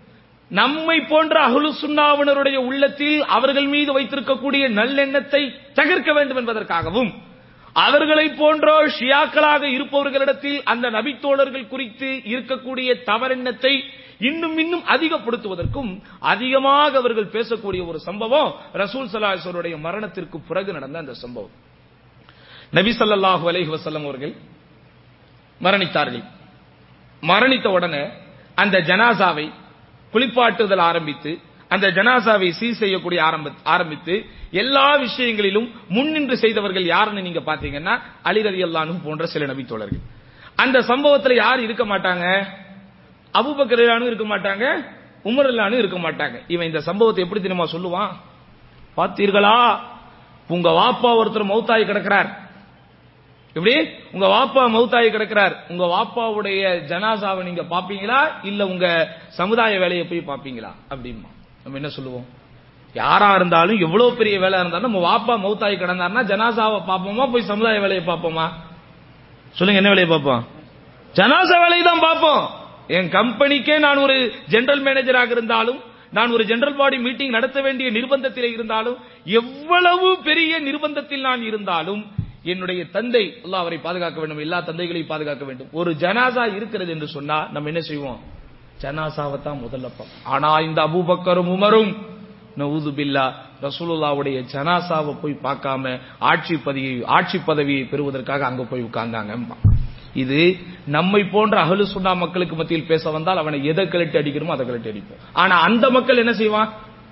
நம்மை போன்ற அஹ்லு சுன்னாவினருடைய உள்ளத்தில் அவர்கள் மீது வைத்திருக்கக்கூடிய நல்லெண்ணத்தை தகர்க்க வேண்டும் என்பதற்காகவும், அவர்களை போன்ற ஷியாக்களாக இருப்பவர்களிடத்தில் அந்த நபித்தோழர்கள் குறித்து இருக்கக்கூடிய தவறெண்ணத்தை இன்னும் இன்னும் அதிகப்படுத்துவதற்கும் அதிகமாக அவர்கள் பேசக்கூடிய ஒரு சம்பவம் ரசூல் ஸல்லல்லாஹு அலைஹி வஸல்லம் மரணத்திற்கு பிறகு நடந்த அந்த சம்பவம். நபி ஸல்லல்லாஹு அலைஹி வஸல்லம் அவர்கள் மரணித்தார்கள். மரணித்த உடனே அந்த ஜனாசாவை குளிப்பாட்டுதல் ஆரம்பித்து, அந்த ஜனாசாவை சீர் செய்யக்கூடிய ஆரம்பித்து எல்லா விஷயங்களிலும் முன்னின்று செய்தவர்கள் யாருன்னு நீங்க பாத்தீங்கன்னா அலி ரலியல்லாஹு அன்ஹு போன்ற சில நபி தோழர்கள். அந்த சம்பவத்தில் யார் இருக்க மாட்டாங்க? அபூபக்கர் ரலியல்லாஹு இருக்க மாட்டாங்க, உமர் ரலியல்லாஹு இருக்க மாட்டாங்க. இவன் இந்த சம்பவத்தை எப்படி தெரியுமா சொல்லுவான்? பார்த்தீர்களா, உங்க வாப்பா ஒருத்தர் மௌத்தாய் கிடக்கிறார். எப்படி? உங்க வாப்பா மௌத்தாய் கிடக்கிறார். உங்க வாப்பாவுடைய ஜனாசாவை நீங்க பாப்பீங்களா, இல்ல உங்க சமுதாய வேலையை போய் பாப்பீங்களா அப்படிமா. நம்ம என்ன சொல்லுவோம்? யாரா இருந்தாலும் எவ்வளவு பெரிய வேலை இருந்தாலும் நம்ம வாப்பா மௌத்தாய் கிடந்தார்னா ஜனாசாவை பார்ப்போமா, போய் சமுதாய வேலையை பார்ப்போமா? சொல்லுங்க, என்ன வேலையை பார்ப்போம்? ஜனாசா வேலையை தான் பார்ப்போம். என் கம்பெனிக்கே நான் ஒரு ஜெனரல் மேனேஜராக இருந்தாலும், நான் ஒரு ஜெனரல் பாடி மீட்டிங் நடத்த வேண்டிய நிர்பந்தத்தில் இருந்தாலும், எவ்வளவு பெரிய நிர்பந்தத்தில் நான் இருந்தாலும், என்னுடைய தந்தை அல்லாஹ் அவரை பாதுகாக்க வேண்டும், எல்லா தந்தைகளையும் பாதுகாக்க வேண்டும். ஒரு ஜனாசா இருக்கிறது என்று சொன்னா நம்ம என்ன செய்வோம்? ஜனாசாவை தான் முதல்ல பார்ப்போம். ஆனா இந்த அபூபக்கரும் உமரும் நஊது பில்லாஹ் ரசூலுல்லாஹ்வுடைய ஜனாசாவை போய் பார்க்காம ஆட்சி பதவியை ஆட்சி பதவியை பெறுவதற்காக அங்க போய் உட்கார்ந்தாங்க. இது நம்மை போன்ற அஹ்லு சுன்னா மக்களுக்கு மத்தியில் பேச வந்தால் அவனை எதை கழட்டி அடிக்கிறோமோ அதை கழட்டி அடிப்போம். ஆனா அந்த மக்கள் என்ன செய்வான்?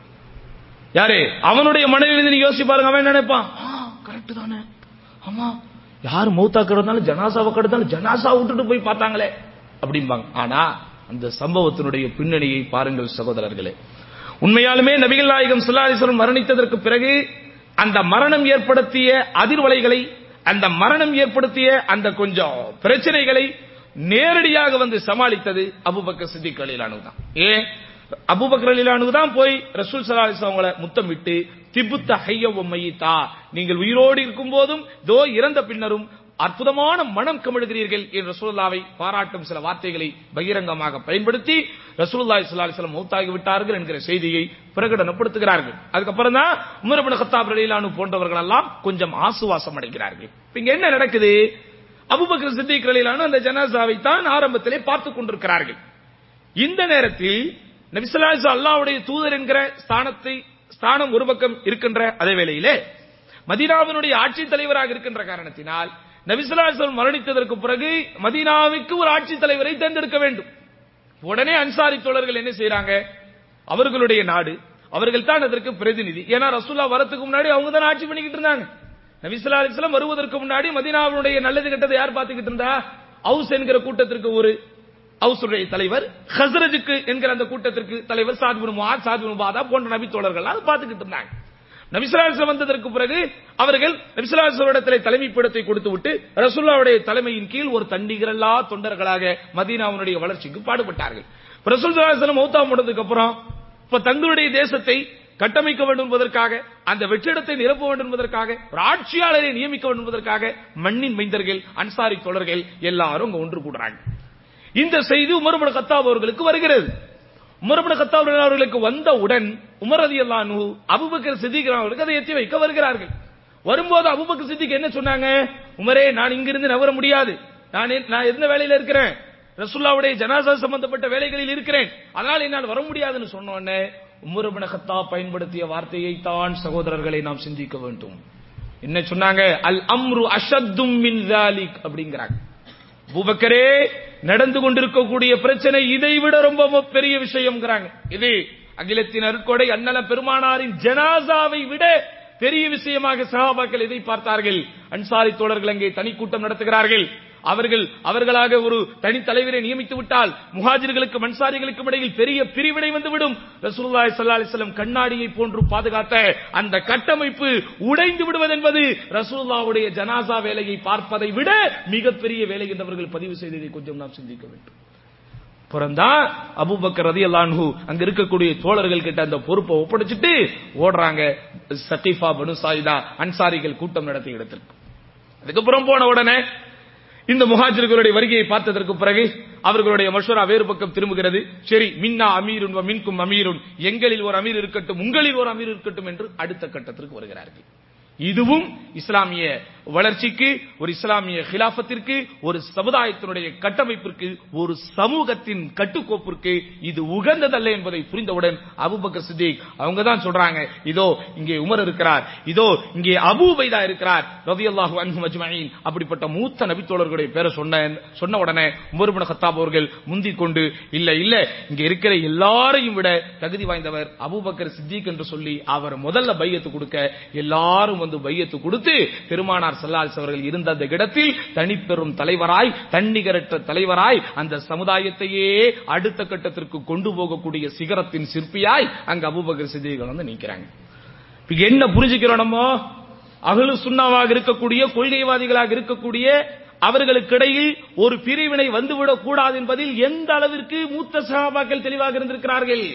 யாரு அவனுடைய மனைவியிலிருந்து நீங்க யோசிச்சு பாருங்க. அவன் நினைப்பான், கரெக்ட் தானே, ஆமா, யாரு மௌத்தா கிடந்தாலும் ஜனாசாவை கிடந்தாலும் ஜனாசா விட்டுட்டு போய் பார்த்தாங்களே அப்படிம்பாங்க. ஆனா அந்த சம்பவத்தினுடைய பின்னணியை பாருங்கள் சகோதரர்களே. உண்மையாலுமே நபிகள் நாயகம் ஸல்லல்லாஹு அலைஹி வஸல்லம் மரணித்ததற்கு பிறகு அந்த மரணம் ஏற்படுத்திய அதிர்வலைகளை, அந்த மரணம் ஏற்படுத்திய அந்த கொஞ்சம் பிரச்சனைகளை நேரடியாக வந்து சமாளித்தது அபூபக்கர் சித்திக் ரலியல்லாஹு அன்ஹு தான். ஏன் அபூபக்கர் ரலியல்லாஹு அன்ஹு தான் போய் ரசூல் ஸல்லல்லாஹு அலைஹி வஸல்லம் அவங்களை முத்தமிட்டு திபுத்த ஹய்ய வ மய்யிதா, நீங்கள் உயிரோடு இருக்கும் போதும் தோ இறந்த பின்னரும் அற்புதமான மனம் கமழுகிறீர்கள் என்று ரசூலுல்லாஹ்வை பாராட்டும் சில வார்த்தைகளை பகிரங்கமாக பயன்படுத்தி ரசூலுல்லாஹி ஸல்லல்லாஹு அலைஹி வஸல்லம் மௌத்தாகி விட்டார்கள் என்கிற செய்தியை பிரகடனப்படுத்துகிறார்கள். அதுக்கப்புறம் தான் உமர் இப்னு கத்தாப் ரலியல்லாஹு அன்ஹு போன்றவர்கள் எல்லாம் கொஞ்சம் ஆசுவாசம் அடைகிறார்கள். இங்க என்ன நடக்குது? அபூபக்கர் சித்திக் ரலியல்லாஹு அன்ஹு அந்த ஜனாசாவை தான் ஆரம்பத்திலே பார்த்துக் கொண்டிருக்கிறார்கள். இந்த நேரத்தில் நபி ஸல்லல்லாஹு அலைஹி வஸல்லம் அல்லாஹ்வுடைய தூதர் என்கிற ஸ்தானத்தை ஸ்தானம் ஒரு பக்கம் இருக்கின்ற அதே வேளையிலே மதீனாவினுடைய ஆட்சி தலைவராக இருக்கின்ற காரணத்தினால் நபி ஸல்லல்லாஹு அலைஹி வஸல்லம் மரணித்ததற்கு பிறகு மதீனாவுக்கு ஒரு ஆட்சி தலைவரை தேர்ந்தெடுக்க வேண்டும். உடனே அன்சாரி தோழர்கள் என்ன செய்யறாங்க? அவர்களுடைய நாடு, அவர்கள் தான் அதற்கு பிரதிநிதி. ஏன்னா ரசூலுல்லாஹ் வரதுக்கு முன்னாடி அவங்க தான் ஆட்சி பண்ணிக்கிட்டு இருந்தாங்க. நபி ஸல்லல்லாஹு அலைஹி வஸல்லம் வருவதற்கு முன்னாடி மதீனாவுடைய நல்லது கெட்டதை யார் பார்த்துக்கிட்டு இருந்தா? அவுஸ் என்கிற கூட்டத்திற்கு ஒரு அவுசுடைய தலைவர், ஹஸ்ரஜுக்கு என்கிற அந்த கூட்டத்திற்கு தலைவர் சாத் பின் முஆத், சாத் பின் உபாதா போன்ற நபி தோழர்கள் அது பார்த்துக்கிட்டு இருந்தாங்க. நபி ஸல்லல்லாஹு அலைஹி வஸல்லம் வந்ததற்கு பிறகு அவர்கள் நபி ஸல்லல்லாஹு அலைஹி வஸல்லம் இடத்திலே தலைமை பீடத்தை கொடுத்து விட்டு ரசூலுல்லாஹ்வுடைய தலைமையின் கீழ் ஒரு தண்டிகரல்லா தொண்டர்களாக மதீனாவுடைய வளர்ச்சிக்கு பாடுபட்டார்கள். ரசூல் ஸல்லல்லாஹு அலைஹி வஸல்லம் மௌத்தா போனதுக்கு அப்புறம் இப்ப தங்களுடைய தேசத்தை கட்டமைக்க வேண்டும் என்பதற்காக, அந்த வெற்றிடத்தை நிரப்ப வேண்டும் என்பதற்காக, ஒரு ஆட்சியாளரை நியமிக்க வேண்டும் என்பதற்காக மண்ணின் மைந்தர்கள் அன்சாரி தோழர்கள் எல்லாரும் ஒன்று கூடுறாங்க. இந்த செய்தி உமர் இப்னு கத்தாப் அவர்களுக்கு வருகிறது. உமர் இப்னு கத்தாப் அவர்களுக்கு வந்தவுடன் உமர் ரலியல்லாஹு அன்ஹு அபூபக்கர் சித்திக் அவர்களுக்கு அதை எத்தி வைக்க வருகிறார்கள். வரும்போது அபூபக்கர் சித்திக் என்ன சொன்னாங்க? உமரே, நான் இங்கிருந்து நகர முடியாது, நான் நான் எந்த வேலையில இருக்கிறேன், ரசூலுல்லாஹ்வுடைய ஜனாஸா சம்பந்தப்பட்ட வேலைகளில் இருக்கிறேன், அதனால் என்னால் வர முடியாதுன்னு சொன்ன உடனே உமர் இப்னு கத்தாப் பயன்படுத்திய வார்த்தையை தான் சகோதரர்களை நாம் சிந்திக்க வேண்டும். என்ன சொன்னாங்க? அல் அம்ரு அஷத்தும் மின் ஸாலிக் அப்படிங்கறாங்க. அபூபக்கரே, நடந்து கொண்டிருக்கக்கூடிய பிரச்சனை இதை விட ரொம்ப பெரிய விஷயம்ங்கறாங்க. இது அகிலத்தின் அருட்கொடை அன்னல பெருமானாரின் ஜனாசாவை விட பெரிய விஷயமாக சஹாபாக்கள் இதை பார்த்தார்கள். அன்சாரி தோழர்கள் அங்கே தனி கூட்டம் நடத்துகிறார்கள். அவர்கள் அவர்களாக ஒரு தனி தலைவரை நியமித்து விட்டால் முஹாஜிர்களுக்கும் அன்சாரிகளுக்கும் இடையில் பெரிய பிரிவினை வந்துவிடும். ரசூலுல்லாஹி ஸல்லல்லாஹு அலைஹி வஸல்லம் கண்ணாடியை போன்று பாதுகாத்த அந்த கட்டமைப்பு உடைந்து விடுவது என்பது ரசூலுல்லாஹ்வுடைய ஜனாசா வேலையை பார்ப்பதை விட மிகப்பெரிய வேலை என்றவர்கள் பதிவு செய்ததை கொஞ்சம் நாம் சிந்திக்க வேண்டும். புறந்தான் அபூபக்கர் ரலியல்லாஹு அன்ஹு அங்க இருக்கக்கூடிய தோழர்கள் கிட்ட அந்த பொறுப்பை ஒப்படைச்சிட்டு ஓடுறாங்க சகீஃபா பனு சாயிதா அன்சாரிகள் கூட்டம் நடத்திய இடத்திற்கு. அதுக்கப்புறம் போன உடனே இந்த முஹாஜிர்களுடைய வருகையை பார்த்ததற்கு பிறகு அவர்களுடைய மஷ்வரா வேறு பக்கம் திரும்புகிறது. சரி, மின்னா அமீருன் வ மின்கும் அமீருன், எங்களில் ஒரு அமீர் இருக்கட்டும், உங்களில் ஒரு அமீர் இருக்கட்டும் என்று அடுத்த கட்டத்திற்கு வருகிறார்கள். இதுவும் இஸ்லாமிய வளர்ச்சிக்கு, ஒரு இஸ்லாமிய கிலாபத்திற்கு, ஒரு சமுதாயத்தினுடைய கட்டமைப்பிற்கு, ஒரு சமூகத்தின் கட்டுக்கோப்பிற்கு இது உகந்ததல்ல என்பதை புரிந்தவுடன் அபூபக்கர் சித்திக் அவங்க தான் சொல்றாங்க, இதோ இங்கே உமர் இருக்கிறார், இதோ இங்கே அபூ உபைதா இருக்கிறார் ரலியல்லாஹு அன்ஹும் அஜ்மஈன், அப்படிப்பட்ட மூத்த நபி தோழர்களுடைய பேரை சொன்ன சொன்ன உடனே உமர் இப்னு கத்தாப் அவர்கள் முந்திக் கொண்டு, இல்ல இல்ல இங்க இருக்கிற எல்லாரையும் விட தகுதி வாய்ந்தவர் அபூபக்கர் சித்திக் என்று சொல்லி அவர் முதல்ல பையத்து கொடுக்க எல்லாரும் வந்து பையத்து கொடுத்து பெருமானார் ஸல்லல்லாஹு அலைஹி வஸல்லம் அவர்கள் இருந்த அந்த இடத்தில் தனிப்பெரும் தலைவராய், தன்னிகரற்ற தலைவராய், அந்த சமுதாயத்தையே அடுத்த கட்டத்திற்கு கொண்டு போகக்கூடிய சிகரத்தின் சிற்பியாய் அங்க அபூபக்கர் சித்திக் வந்து நிற்கிறாங்க. என்ன புரிஞ்சுக்கிறோம்? நம்ம அஹ்லு சுன்னாவாக இருக்கக்கூடிய, கொள்கைவாதிகளாக இருக்கக்கூடிய அவர்களுக்கிடையில் ஒரு பிரிவினை வந்துவிடக் கூடாது என்பதில் எந்த அளவிற்கு மூத்த சஹாபாக்கள் தெளிவாக இருந்திருக்கிறார்கள்.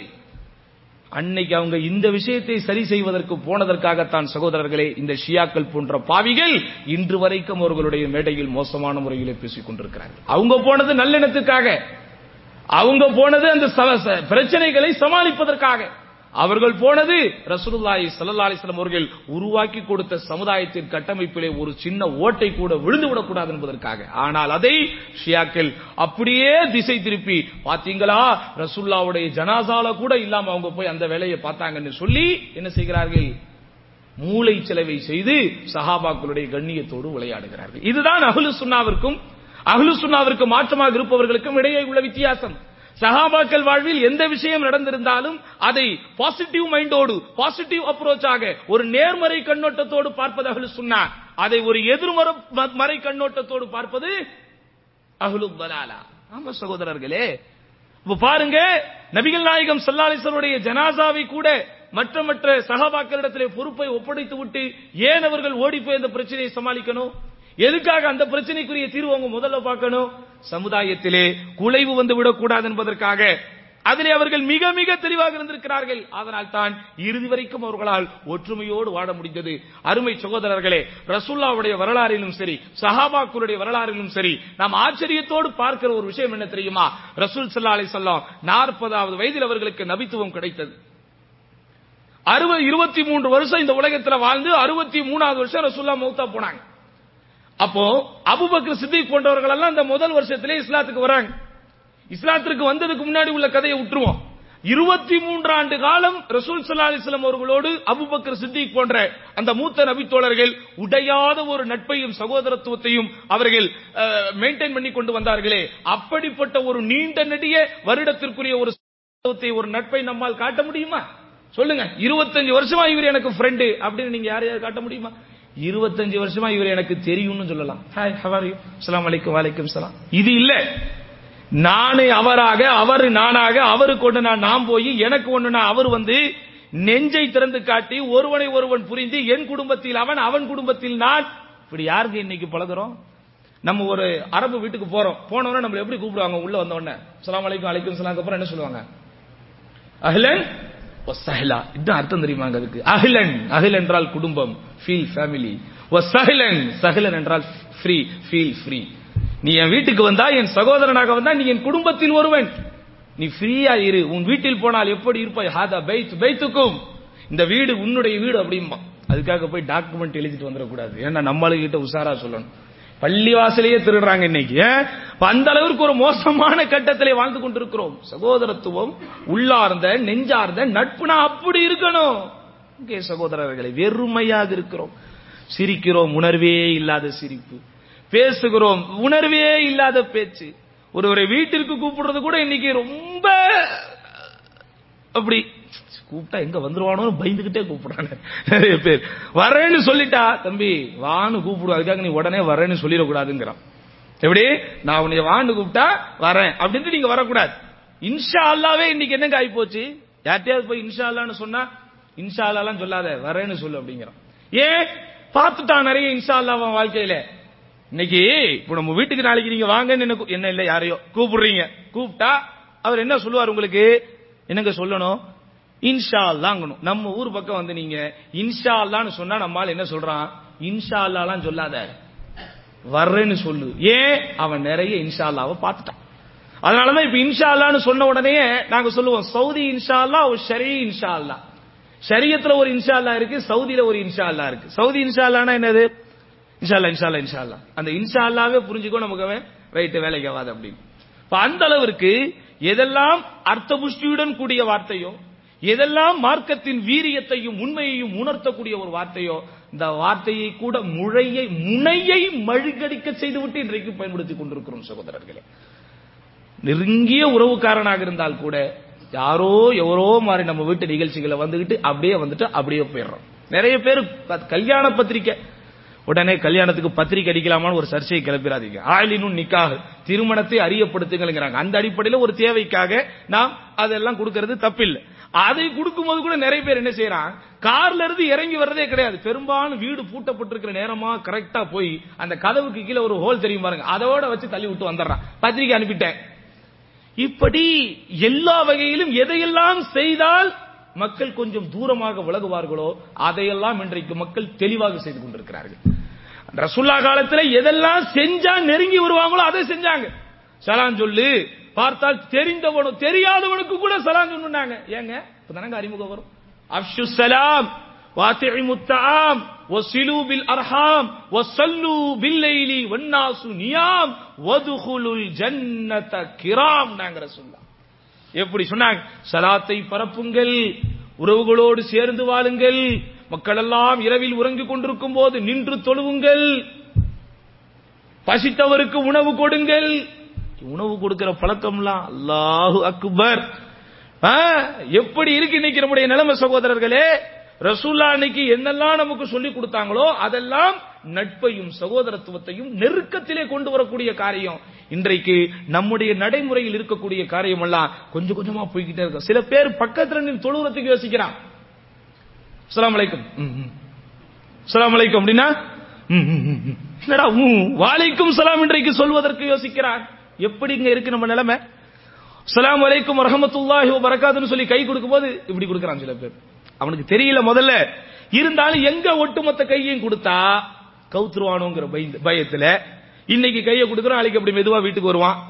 அன்னைக்கு அவங்க இந்த விஷயத்தை சரி செய்வதற்கு போனதற்காகத்தான் சகோதரர்களே இந்த ஷியாக்கள் போன்ற பாவிகள் இன்று வரைக்கும் அவர்களுடைய மேடையில் மோசமான முறையிலே பேசிக் கொண்டிருக்கிறார்கள். அவங்க போனது நல்லெண்ணத்துக்காக, அவங்க போனது அந்த பிரச்சனைகளை சமாளிப்பதற்காக, அவர்கள் போனது ரசூலுல்லாஹி ஸல்லல்லாஹு அலைஹி வஸல்லம் அவர்கள் உருவாக்கி கொடுத்த சமுதாயத்தின் கட்டமைப்பிலே ஒரு சின்ன ஓட்டை கூட விழுந்து விடக்கூடாது என்பதற்காக. ஆனால் அதை ஷியாக்கள் அப்படியே திசை திருப்பி, பாத்தீங்களா ரசூலுல்லாஹ்வுடைய ஜனாசால கூட இல்லாம அவங்க போய் அந்த வேலையை பார்த்தாங்கன்னு சொல்லி என்ன செய்கிறார்கள்? மூளை செலவை செய்து சஹாபாக்களுடைய கண்ணியத்தோடு விளையாடுகிறார்கள். இதுதான் அஹ்லு சுன்னாவிற்கும் அஹ்லு சுன்னாவிற்கு மாற்றமாக இருப்பவர்களுக்கும் இடையே உள்ள வித்தியாசம். சஹாபாக்கள் வாழ்வில் எந்த விஷயம் நடந்திருந்தாலும் அதை பாசிட்டிவ் மைண்டோடு, பாசிட்டிவ் அப்ரோச்சாக, ஒரு நேர்மறை கண்ணோட்டத்தோடு பார்ப்பது அஹ்லு சுன்னா. அதை ஒரு எதிர்மறை கண்ணோட்டத்தோடு பார்ப்பது அஹ்லுத் தலாலா. ஆமா சகோதரர்களே, இப்ப பாருங்க, நபிகள் நாயகம் ஸல்லல்லாஹு அலைஹி வஸல்லம் ஜனாசாவை கூட மற்ற மற்ற சஹாபாக்களிடத்திலே பொறுப்பை ஒப்படைத்து விட்டு ஏன் அவர்கள் ஓடி போய் அந்த பிரச்சனையை சமாளிக்கணும்? எதுக்காக அந்த பிரச்சனைக்குரிய தீர்வு அவங்க முதல்ல பார்க்கணும்? சமுதாயத்திலே குலைவு வந்து விடக்கூடாது என்பதற்காக. அதிலே அவர்கள் மிக மிக தெளிவாக இருந்திருக்கிறார்கள். அதனால் தான் இறுதி வரைக்கும் அவர்களால் ஒற்றுமையோடு வாழ முடிந்தது. அருமை சகோதரர்களே, ரசூலுல்லாஹ்வுடைய வரலாறிலும் சரி, சஹாபாக்களுடைய வரலாறிலும் சரி, நாம் ஆச்சரியத்தோடு பார்க்கிற ஒரு விஷயம் என்ன தெரியுமா? ரசூல் ஸல்லல்லாஹு அலைஹி வஸல்லம் நாற்பதாவது வயதில் அவர்களுக்கு நபித்துவம் கிடைத்தது. அறுபது இருபத்தி மூன்று வருஷம் இந்த உலகத்தில் வாழ்ந்து அறுபத்தி மூணாவது வருஷம் ரசூலுல்லாஹ் மௌத்தா போனாங்க. அப்போ அபூபக்கர் சித்திக் போன்றவர்கள் எல்லாம் இந்த முதல் வருஷத்திலே இஸ்லாத்துக்கு வராங்க. இஸ்லாத்திற்கு வந்ததுக்கு முன்னாடி உள்ள கதையை விட்டுருவோம். இருபத்தி மூன்று ஆண்டு காலம் ரசூல் ஸல்லல்லாஹு அலைஹி வஸல்லம் அவர்களோடு அபூபக்கர் சித்திக் போன்ற அந்த மூத்த நபி தோழர்கள் உடையாத ஒரு நட்பையும் சகோதரத்துவத்தையும் அவர்கள் மெயின்டைன் பண்ணி கொண்டு வந்தார்களே, அப்படிப்பட்ட ஒரு நீண்ட நெடிய வருடத்திற்குரிய ஒரு ஒரு நட்பை நம்மால் காட்ட முடியுமா? சொல்லுங்க. இருபத்தஞ்சு வருஷமா இவர் எனக்கு ஃப்ரெண்டு அப்படின்னு நீங்க யாரையாவது காட்ட முடியுமா? இருபத்தஞ்சு வருஷமா இவர் எனக்கு தெரியும்னு சொல்லலாம். ஹாய், ஹவ் ஆர் யூ, அஸ்ஸலாமு அலைக்கும், வலைக்கும் சலாம். இது இல்ல, நானே அவராக, அவர் நானாக, அவருக்கு ஒண்ணு நான் நாம் போய், எனக்கு ஒண்ணு அவர் வந்து நெஞ்சை திறந்து காட்டி ஒருவனை ஒருவன் புரிந்து என் குடும்பத்தில் அவன், அவன் குடும்பத்தில் நான், இப்படி யாருக்கு இன்னைக்கு பழகுறோம்? நம்ம ஒரு அரபு வீட்டுக்கு போறோம், போனவொடனே நம்ம எப்படி கூப்பிடுவாங்க? உள்ள வந்த உடனே அஸ்ஸலாமு அலைக்கும், வலைக்கும் சலாம், அப்புறம் என்ன சொல்லுவாங்க? அஹ்லன் வ ஸஹ்லா. இது அர்த்தம் தெரியுமாங்க அதுக்கு? அஹ்லன், அஹ்ல் என்றால் குடும்பம், ஃபீல் ஃபேமிலி. வ ஸஹ்லன், ஸஹ்லன் என்றால் ஃப்ரீ, ஃபீல் ஃப்ரீ. நீ என் வீட்டுக்கு வந்தா, என் சகோதரனாக வந்தா, நீ என் குடும்பத்தில் ஒருவன், நீ ஃப்ரீயா இரு. உன் வீட்டில் போனால் எப்படி இருப்பாய்? ஹாதா பைத் பைத்துக்கும், இந்த வீடு உன்னுடைய வீடு அப்படிம்பா. அதுக்காக போய் டாக்குமெண்ட் எழுதிட்டு வந்துடக்கூடாது. ஏன்னா நம்மளுக்கிட்ட உஷாரா சொல்லணும். பள்ளி வாசலையே திருடுறாங்க இன்னைக்கு. அந்த அளவிற்கு ஒரு மோசமான கட்டத்திலே வாழ்ந்து கொண்டிருக்கிறோம். சகோதரத்துவம், உள்ளார்ந்த நெஞ்சார்ந்த நட்புனா அப்படி இருக்கணும். இங்கே சகோதரர்களை வெறுமையாக இருக்கிறோம். சிரிக்கிறோம், உணர்வே இல்லாத சிரிப்பு. பேசுகிறோம், உணர்வே இல்லாத பேச்சு. ஒருவரை வீட்டிற்கு கூப்பிடுறது கூட இன்னைக்கு ரொம்ப அப்படி கூப்பிட்டா எங்க வந்துருவானோ பயந்துகிட்டே கூப்பிடுறாங்க நிறைய பேர். வரேன்னு சொல்லிட்டா, தம்பி வான்னு கூப்பிடுவோம், அதுக்காக நீ உடனே வரேன்னு சொல்லிடக்கூடாதுங்கிறான். எப்படி? நான் உன்னை வான்னு கூப்பிட்டா வரேன் அப்படின்னு நீங்க வரக்கூடாது. இன்ஷா அல்லாவே இன்னைக்கு என்னங்க ஆகி போச்சு? யார்ட்டையாவது போய் இன்ஷா அல்லான்னு சொன்னா, இன்ஷா அல்லாலாம் சொல்லாத, வரேன்னு சொல்லு அப்படிங்கிறான். ஏன்? பார்த்துட்டான் நிறைய இன்ஷா அல்லாஹ் வாழ்க்கையில. இன்னைக்கு இப்ப நம்ம வீட்டுக்கு நாளைக்கு நீங்க வாங்கன்னு என்ன இல்ல யாரையோ கூப்பிடுறீங்க, கூப்பிட்டா அவர் என்ன சொல்லுவார் உங்களுக்கு? என்னங்க சொல்லணும்? இன்ஷா அல்லாஹ்ங்கணும். நம்ம ஊர் பக்கம் வந்து நீங்க இன்ஷா அல்லாஹ்னு சொன்னா நம்மால என்ன சொல்றான்? இன்ஷா அல்லாஹ்லாம் சொல்லாத, வர்றேன்னு சொல்லு. ஏன்? அவன் நிறைய இன்ஷா அல்லாஹ்வை பார்த்துட்டான். அதனாலதான் இப்ப இன்ஷா அல்லாஹ்னு சொன்ன உடனே நாங்க சொல்லுவோம் சவுதி இன்ஷா அல்லாஹ், ஒரு ஷரீ இன்ஷா அல்லாஹ். ஷரியத்துல ஒரு இன்ஷா அல்லாஹ் இருக்கு, சவுதியில ஒரு இன்ஷா அல்லாஹ் இருக்கு. சவுதி இன்ஷா அல்லாஹ்னா என்னது? இன்ஷா அல்லாஹ், இன்ஷா அல்லாஹ், இன்ஷா அல்லாஹ். அந்த இன்ஷா அல்லாஹ்வே புரிஞ்சுக்கோ நமக்கு அவன் ரைட் வேலைக்கு ஆகாது அப்படின்னு. அந்த அளவிற்கு எதெல்லாம் அர்த்த புஷ்டியுடன் கூடிய வார்த்தையோ, எதெல்லாம் மார்க்கத்தின் வீரியத்தையும் உண்மையையும் உணர்த்தக்கூடிய ஒரு வார்த்தையோ, இந்த வார்த்தையை கூட முழையை முனையை மழுகடிக்க செய்துவிட்டு இன்றைக்கு பயன்படுத்திக் கொண்டிருக்கிறோம் சகோதரர்களே. நெருங்கிய உறவுக்காரனாக இருந்தால் கூட யாரோ எவரோ மாதிரி நம்ம வீட்டு நிகழ்ச்சிகளை வந்துகிட்டு அப்படியே வந்துட்டு அப்படியே போயிடுறோம். நிறைய பேர் கல்யாண பத்திரிக்கை, உடனே கல்யாணத்துக்கு பத்திரிக்கை அடிக்கலாமான்னு ஒரு சர்ச்சையை கிளப்பிடாதீங்க. ஆயிலினும் நிக்காக, திருமணத்தை அறியப்படுத்துங்கிறாங்க. அந்த அடிப்படையில் ஒரு தேவைக்காக நாம் அதெல்லாம் கொடுக்கறது தப்பில்லை. அதை கொடுக்கும்போது கூட நிறைய பேர் என்ன செய்யறான், கார்ல இருந்து இறங்கி வர்றதே கிடையாது. பெரும்பாலும் வீடு பூட்டப்பட்டிருக்கிற நேரமா கரெக்டா போய் அந்த கதவுக்கு கீழே ஒரு ஹோல் தெரியும் பாருங்க, அதோட வச்சு தள்ளி விட்டு வந்துடுறான், பத்திரிக்கை அனுப்பிட்டேன். இப்படி எல்லா வகையிலும் எதையெல்லாம் செய்தால் மக்கள் கொஞ்சம் தூரமாக விலகுவார்களோ அதையெல்லாம் இன்றைக்கு மக்கள் தெளிவாக செய்து கொண்டிருக்கிறார்கள். ரசூலுல்லாஹ் காலத்தில் எதெல்லாம் செஞ்சா நெருங்கி வருவாங்களோ அதை செஞ்சாங்க. சலாம் சொல்லு, பார்த்தால் தெரிந்தவனோ தெரியாதவனுக்கு கூட சலாம் சொன்னாங்க. ஏங்க இப்பதானங்க அறிமுகம் வரும். அஃஷு ஸலாம் வாத்திஇமுத் தஆம் வஸிலு பில் அர்ஹாம் வஸல்லு பில் லைலி வன்னாசு நியாம் வதுகுலுல் ஜன்னத கிராம் நாங்க ரசூலுல்லாஹ் எப்படி சொன்னாங்க? சலாத்தை பரப்புங்கள், உறவுகளோடு சேர்ந்து வாழுங்கள், மக்கள் எல்லாம் இரவில் உறங்கிக் கொண்டிருக்கும் போது நின்று தொழுவுங்கள், பசித்தவருக்கு உணவு கொடுங்கள். உணவு கொடுக்கிற பழக்கம்லாம் அல்லாஹு அக்பர். எப்படி இருக்கு இன்னைக்கு நம்முடைய நிலைமை சகோதரர்களே? ரசூலுல்லாஹ் அன்னைக்கு என்னெல்லாம் நமக்கு சொல்லி கொடுத்தாங்களோ அதெல்லாம் நட்பையும் சகோதரத்துவத்தையும் நெருக்கத்திலே கொண்டு வரக்கூடிய காரியம். இன்றைக்கு நம்முடைய நடைமுறையில் இருக்கக்கூடிய காரியம் எல்லாம் கொஞ்சம் கொஞ்சமா போய்கிட்டே இருக்கு. சில பேர் பக்கத்துல நின்று தொழுகிறதுக்கு யோசிக்கிறான். அஸ்ஸலாமு அலைக்கும், அஸ்ஸலாமு அலைக்கும் அப்படின்னா என்னடா வலைக்கும் சலாம் இன்றைக்கு சொல்வதற்கு யோசிக்கிறான். எப்படிங்க இருக்கு நம்ம நிலைமை? அஸ்ஸலாமு அலைக்கும் வரஹ்மத்துல்லாஹி வ பரகாத்துஹு சொல்லி கை கொடுக்கும் போது இப்படி கொடுக்கறான் சில பேர். அவனுக்கு தெரியல முதல்ல, இருந்தாலும் எங்க ஒட்டுமொத்த கையையும் கொடுத்தா கவுத்துருவானோங்கிற பயத்துல இன்னைக்கு கையை கொடுக்கறோம், நாளைக்கு அப்படி மெதுவா வீட்டுக்கு வருவான்.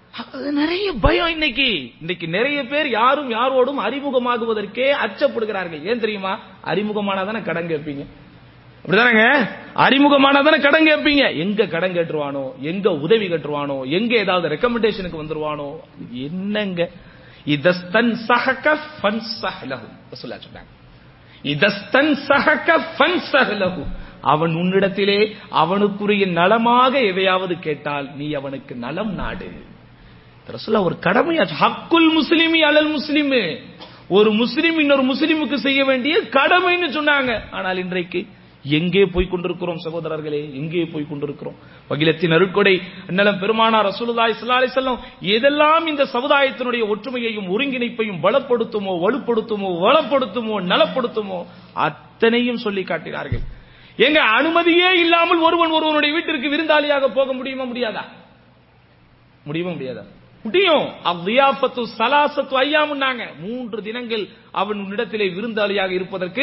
நிறைய பயம் இன்னைக்கு. இன்னைக்கு நிறைய பேர் யாரும் யாரோடும் அறிமுகமாகுவதற்கே அச்சப்படுகிறார்கள். ஏன் தெரியுமா? அறிமுகமானாதானே கடன் கேட்பீங்க, அப்படிதானங்க? அறிமுகமானாதானே கடன் கேட்பீங்க. எங்க கடன் கேட்டுருவானோ, எங்க உதவி கேட்டுருவானோ, எங்க ஏதாவது ரெக்கமெண்டேஷனுக்கு வந்துருவானோ, என்னங்க இதஸ்தன் சஹக ஃபன்ஸஹ் லஹு ரசூலுல்லாஹ் சொன்னாங்க. இதஸ்தன் சஹக ஃபன்ஸஹ் லஹு, அவன் உன்னிடத்திலே அவனுக்குரிய நலமாக எதையாவது கேட்டால் நீ அவனுக்கு நலம் நாடு. ரசூலுல்லாஹ் ஒரு கடமையாச்சு. ஹக்குல் முஸ்லிமி அலல் முஸ்லிமு, ஒரு முஸ்லிம் இன்னொரு முஸ்லிமுக்கு செய்ய வேண்டிய கடமைன்னு சொன்னாங்க. ஆனால் இன்றைக்கு எங்கே போய் கொண்டிருக்கிறோம் சகோதரர்களே? எங்கே போய் கொண்டிருக்கிறோம்? அகிலத்தின் அருட்கொடை அண்ணலம் பெருமானார் ரசூலுல்லாஹி ஸல்லல்லாஹு அலைஹி வஸல்லம் எதெல்லாம் இந்த சமுதாயத்தினுடைய ஒற்றுமையையும் ஒருங்கிணைப்பையும் பலப்படுத்துமோ வலுப்படுத்துமோ வளப்படுத்துமோ நலப்படுத்துமோ அத்தனையும் சொல்லி காட்டினார்கள். எங்க அனுமதியே இல்லாமல் ஒருவன் ஒருவனுடைய வீட்டிற்கு விருந்தாளியாக போக முடியுமா? முடியாதா? முடியுமா? முடியாதா? முடியும். அவ்வியாஃபத்து ஸலாஸத்து அய்யாமுன்னாங்க, மூன்று தினங்கள் அவன் உன்னிடத்திலே விருந்தாளியாக இருப்பதற்கு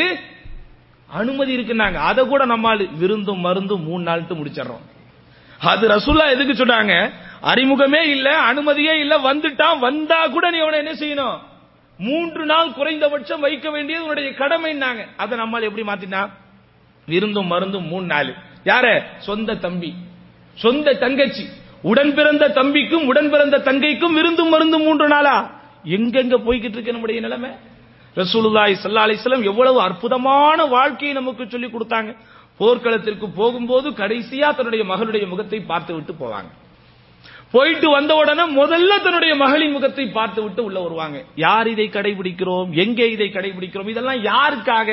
அனுமதி இருக்குன்னாங்க. அதை கூட நம்மால் விருந்தும் மருந்தும் மூணு நாள்ட்டு முடிச்சிடறோம். அது ரசூலுல்லாஹ் எதுக்கு சொன்னாங்க? அறிமுகமே இல்ல, அனுமதியே இல்ல, வந்துட்டான், வந்தா கூட நீ அவனை என்ன செய்யணும்? மூன்று நாள் குறைந்தபட்சம் வைக்க வேண்டியது உன்னுடைய கடமைன்னாங்க. அதை நம்மால் எப்படி மாத்தினா? விருந்தும் மருந்தும் மூணு நாள். யார? சொந்த தம்பி, சொந்த தங்கச்சி, உடன் பிறந்த தம்பிக்கும் உடன் பிறந்த தங்கைக்கும் விருந்தும் மருந்தும் மூன்று நாளா? எங்கெங்க போய்கிட்டு இருக்கு நம்முடைய நிலைமை? ரசூலுல்லாஹி ஸல்லல்லாஹு அலைஹி வஸல்லம் எவ்வளவு அற்புதமான வாழ்க்கையை நமக்கு சொல்லி கொடுத்தாங்க. போர்க்களத்திற்கு போகும்போது கடைசியா தன்னுடைய மகளுடைய முகத்தை பார்த்து விட்டு போவாங்க. போயிட்டு வந்த உடனே முதல்ல தன்னுடைய மகளின் முகத்தை பார்த்து விட்டு உள்ள வருவாங்க. யார் இதை கடைபிடிக்கிறோம்? எங்கே இதை கடைபிடிக்கிறோம்? இதெல்லாம் யாருக்காக?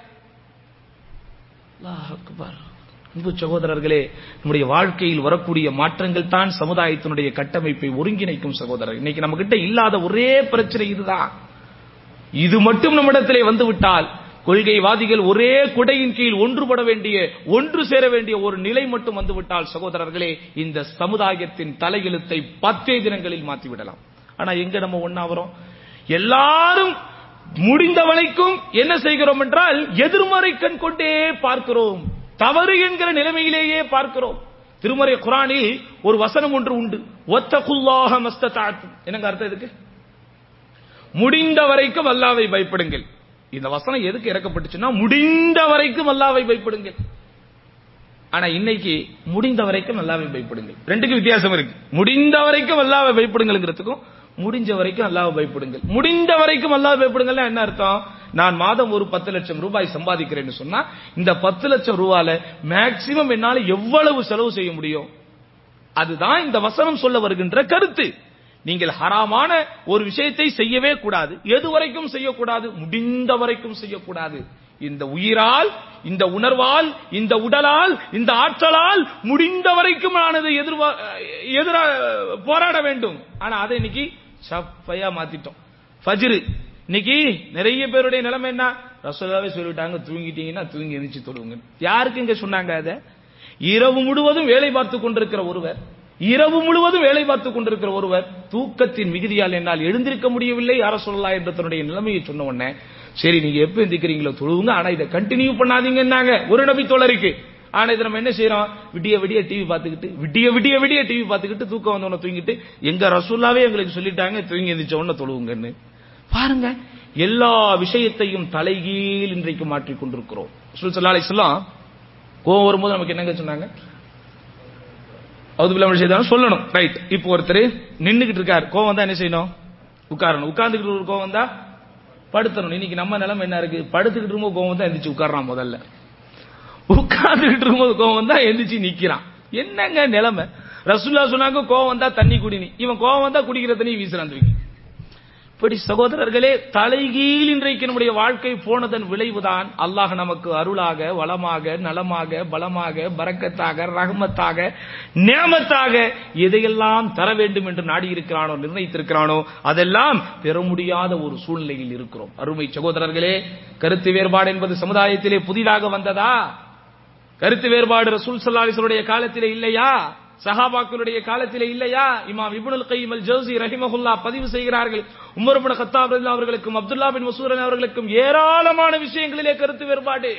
அல்லாஹ் அக்பர். அன்பு சகோதரர்களே, நம்முடைய வாழ்க்கையில் வரக்கூடிய மாற்றங்கள் தான் சமுதாயத்தினுடைய கட்டமைப்பை ஒருங்கிணைக்கும் சகோதரர். இன்னைக்கு நம்ம கிட்ட இல்லாத ஒரே பிரச்சனை இதுதான். இது மட்டும் நம்மிடத்திலே வந்துவிட்டால், கொள்கைவாதிகள் ஒரே குடையின் கீழ் ஒன்றுபட வேண்டிய, ஒன்று சேர வேண்டிய ஒரு நிலை மட்டும் வந்துவிட்டால் சகோதரர்களே, இந்த சமுதாயத்தின் தலையெழுத்தை பத்தே தினங்களில் மாற்றிவிடலாம். ஆனா எங்க நம்ம ஒண்ணா வரோம்? எல்லாரும் முடிந்த வரைக்கும் என்ன செய்கிறோம் என்றால் எதிர்மறை கண் கொண்டே பார்க்கிறோம், தவறு என்கிற நிலைமையிலேயே பார்க்கிறோம். திருமறை குர்ஆனில் ஒரு வசனம் ஒன்று உண்டு, வத்தகுல்லாஹ மஸ்ததஅத்தும். என்னங்க அர்த்தம் இதுக்கு? முடிந்த வரைக்கும் அல்லாஹ்வை பயப்படுங்கள். இந்த வசனம் எதுக்கு இறக்கப்பட்டுச்சுன்னா, முடிந்த வரைக்கும் அல்லாஹ்வை பயப்படுங்கள். ஆனா இன்னைக்கு முடிந்த வரைக்கும் அல்லாஹ்வை பயப்படுங்கள், ரெண்டுக்கு வித்தியாசம் இருக்கு. முடிந்த வரைக்கும் அல்லாஹ்வை பயப்படுங்கிறதுக்கும் முடிஞ்ச வரைக்கும் அல்லாஹ்வை பயப்படுங்கள். முடிந்த வரைக்கும் அல்லாஹ்வை பயப்படுங்கள்னா என்ன அர்த்தம்? நான் மாதம் ஒரு பத்து லட்சம் ரூபாய் சம்பாதிக்கிறேன்னு சொன்னா, இந்த பத்து லட்சம் ரூபாயில மேக்சிமம் என்னால எவ்வளவு செலவு செய்ய முடியும்? அதுதான் இந்த வசனம் சொல்ல வருகின்ற கருத்து. நீங்கள் ஹராமான ஒரு விஷயத்தை செய்யவே கூடாது. எது வரைக்கும் செய்யக்கூடாது? முடிந்த வரைக்கும் செய்யக்கூடாது. இந்த உயிரால், இந்த உணர்வால், இந்த உடலால், இந்த ஆற்றலால் முடிந்த வரைக்கும் நான் அதை எதிர போராட வேண்டும். ஆனா அதை இன்னைக்கு சப்பையா மாத்திட்டோம். ஃபஜ்ர் இன்னைக்கு நிறைய பேருடைய நிலைமை என்ன? ரசூலுல்லாஹ்வே சொல்லிட்டாங்க, தூங்கிட்டீங்கன்னா தூங்கி எந்திரிச்சு தொழுவுங்க. யாருக்கு இங்க சொன்னாங்க? அதை இரவு முழுவதும் வேலை பார்த்து கொண்டிருக்கிற ஒருவர், இரவு முழுவதும் வேலை பார்த்து கொண்டிருக்கிற ஒருவர் தூக்கத்தின் மிகுதியால் என்னால் எழுந்திருக்க முடியவில்லை யார சொல்லலாம் என்ற தன்னுடைய நிலைமையை சொன்ன உடனே, சரி நீங்க எப்ப எந்திரிக்கிறீங்களோ தொழுவுங்க, ஆனா இதை கண்டினியூ பண்ணாதீங்கன்னாங்க ஒரு நபி தோழருக்கு. ஆனா இதை நம்ம என்ன செய்யறோம்? விடிய விடிய டிவி பார்த்துக்கிட்டு, விடிய விடிய விடிய டிவி பார்த்துக்கிட்டு, தூக்கம் வந்தவன தூங்கிட்டு, எங்க ரசூலுல்லாஹ்வே எங்களுக்கு சொல்லிட்டாங்க தூங்கி எந்திரிச்ச உடனே தொழுவுங்கன்னு. பாருங்க, எல்லா விஷயத்தையும் தலைகீழ் இன்றைக்கு மாற்றிக் கொண்டிருக்கிறோம். ரசூல் ஸல்லல்லாஹு அலைஹி வஸல்லம் கோவம் வரும்போது நமக்கு என்னங்க சொன்னாங்க? சொல்லணும். ரைட். இப்போ ஒருத்தர் நின்னுகிட்டு இருக்காரு, கோவம் வந்தா என்ன செய்யணும்? உட்காரணும். உட்கார்ந்துகிட்டு ஒரு கோவம் வந்தா படுத்தணும். இன்னைக்கு நம்ம நிலைமை என்ன இருக்கு? படுத்துக்கிட்டு இருக்கும்போது கோவம் வந்தா எந்திரிச்சு உட்கார்றான் முதல்ல. உட்கார்ந்துகிட்டு இருக்கும்போது கோவம் வந்தா எந்திரிச்சு நிக்கிறான். என்னங்க நிலைமை? ரசூலுல்லாஹ் சொன்னாங்க கோவம் வந்தா தண்ணி குடினி, இவன் கோவம் வந்தா குடிக்கிற தண்ணி வீசுறான் தூக்கி. இப்படி சகோதரர்களே, தலைகீழ் இன்றைக்கு நம்முடைய வாழ்க்கை போனதன் விளைவுதான் அல்லாஹ் நமக்கு அருளாக, வளமாக, நலமாக, பலமாக, பரக்கத்தாக, ரஹ்மத்தாக, நியமத்தாக எதையெல்லாம் தர வேண்டும் என்று நாடி இருக்கிறானோ, நிர்ணயித்திருக்கிறானோ அதெல்லாம் பெற முடியாத ஒரு சூழ்நிலையில் இருக்கிறோம். அருமை சகோதரர்களே, கருத்து வேறுபாடு என்பது சமுதாயத்திலே புதிதாக வந்ததா? கருத்து வேறுபாடு ரசூல் ஸல்லல்லாஹு அலைஹி வஸல்லம் காலத்திலே இல்லையா? சஹாபாக்களுடைய காலத்திலே இல்லையா? இமாம் இப்னுல் கய்யிம் அல் ஜௌஸி ரஹிமஹுல்லாஹ் பதிவு செய்கிறார்கள், உமர் இப்னு கத்தாப் ரலியல்லாஹு அவர்களுக்கும் அப்துல்லா பின் மஸ்ஊத் அவர்களுக்கும் ஏராளமான விஷயங்களிலே கருத்து வேறுபாடு.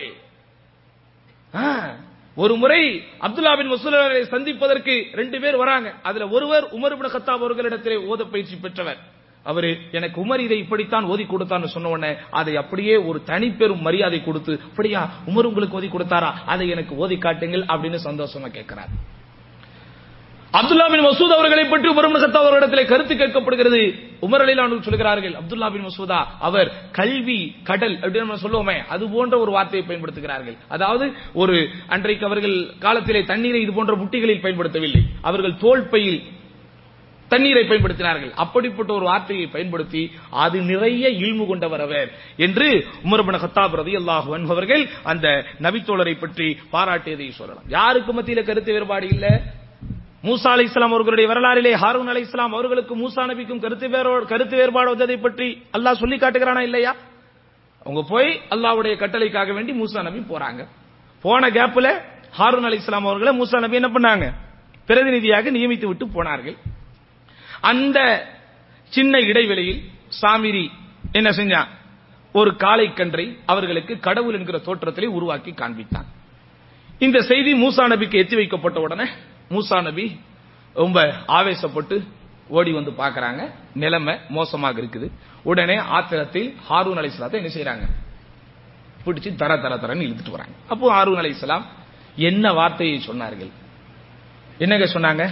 ஒரு முறை அப்துல்லா பின் மஸ்ஊத் அவர்களை சந்திப்பதற்கு ரெண்டு பேர் வராங்க. அதுல ஒருவர் உமர் இப்னு கத்தாப் அவர்களிடத்திலே ஓத பயிற்சி பெற்றவர். அவரு எனக்கு உமர் இதை இப்படித்தான் ஓதி கொடுத்தான்னு சொன்ன உடனே அதை அப்படியே ஒரு தனிப்பெரும் மரியாதை கொடுத்து, அப்படியா உமர் உங்களுக்கு ஓதி கொடுத்தாரா, அதை எனக்கு ஓதி காட்டுங்கள் அப்படின்னு சந்தோஷமா கேட்கிறார். அப்துல்லா பின் மஸ்ஊத் அவர்களை பற்றி உமர் இப்னு கத்தாப் அவர்களிடத்திலே கருத்து கேட்கப்படுகிறது. உமர் ரலியல்லாஹு அன்ஹு சொல்கிறார்கள், அப்துல்லா பின் மஸ்ஊதா அவர் கல்வி கடல் அப்படின்னு நம்ம சொல்லுவோமே, அது போன்ற ஒரு வார்த்தையை பயன்படுத்துகிறார்கள். அதாவது ஒரு அன்றைக்கு அவர்கள் காலத்திலே தண்ணீரை இது போன்ற புட்டிகளில் பயன்படுத்தவில்லை, அவர்கள் தோல் பையில் தண்ணீரை பயன்படுத்தினார்கள். அப்படிப்பட்ட ஒரு வார்த்தையை பயன்படுத்தி அது நிறைய இல்மு கொண்டவர் அவர் என்று உமர் இப்னு கத்தாப் ரலியல்லாஹு அன்ஹு அவர்கள் அந்த நபித்தோழரை பற்றி பாராட்டியதை சொல்லலாம். யாருக்கு மத்தியில கருத்து வேறுபாடு இல்ல? மூசா அலைஹிஸ்ஸலாம் அவர்களுடைய வரலாறிலே ஹாரூன் அலைஹிஸ்ஸலாம் அவர்களுக்கும் மூசா நபிக்கும் கருத்து கருத்து வேறுபாடு வந்ததை பற்றி அல்லாஹ் சொல்லி காட்டுகிறானா இல்லையா? அவங்க போய் அல்லாஹ்வுடைய கட்டளைக்காக வேண்டி மூசா நபி போறாங்க. போன கேப்ல ஹாரூன் அலைஹிஸ்ஸலாம் அவர்களை மூசா நபி என்ன பண்ணாங்க? பிரதிநிதியாக நியமித்து விட்டு போனார்கள். அந்த சின்ன இடைவெளியில் சாமிரி என்ன செஞ்சான்? ஒரு காளை கன்றை அவர்களுக்கு கடவுள் என்கிற தோற்றத்திலே உருவாக்கி காண்பித்தான். இந்த செய்தி மூசா நபிக்கு எத்தி வைக்கப்பட்ட உடனே மூசா நபி ரொம்ப ஆவேசப்பட்டு ஓடி வந்து பார்க்கறாங்க, நிலைமை மோசமாக இருக்குது. உடனே ஆத்திரத்தில் ஹாரூன் அலைஹிஸ்ஸலாத்தை என்ன செய்யறாங்க? பிடிச்சு தர தர தரன்னு இழுத்துட்டு வராங்க. அப்போ ஹாரூன் அலைஹிஸ்ஸலாம் என்ன வார்த்தையை சொன்னார்கள்? என்னங்க சொன்னாங்க?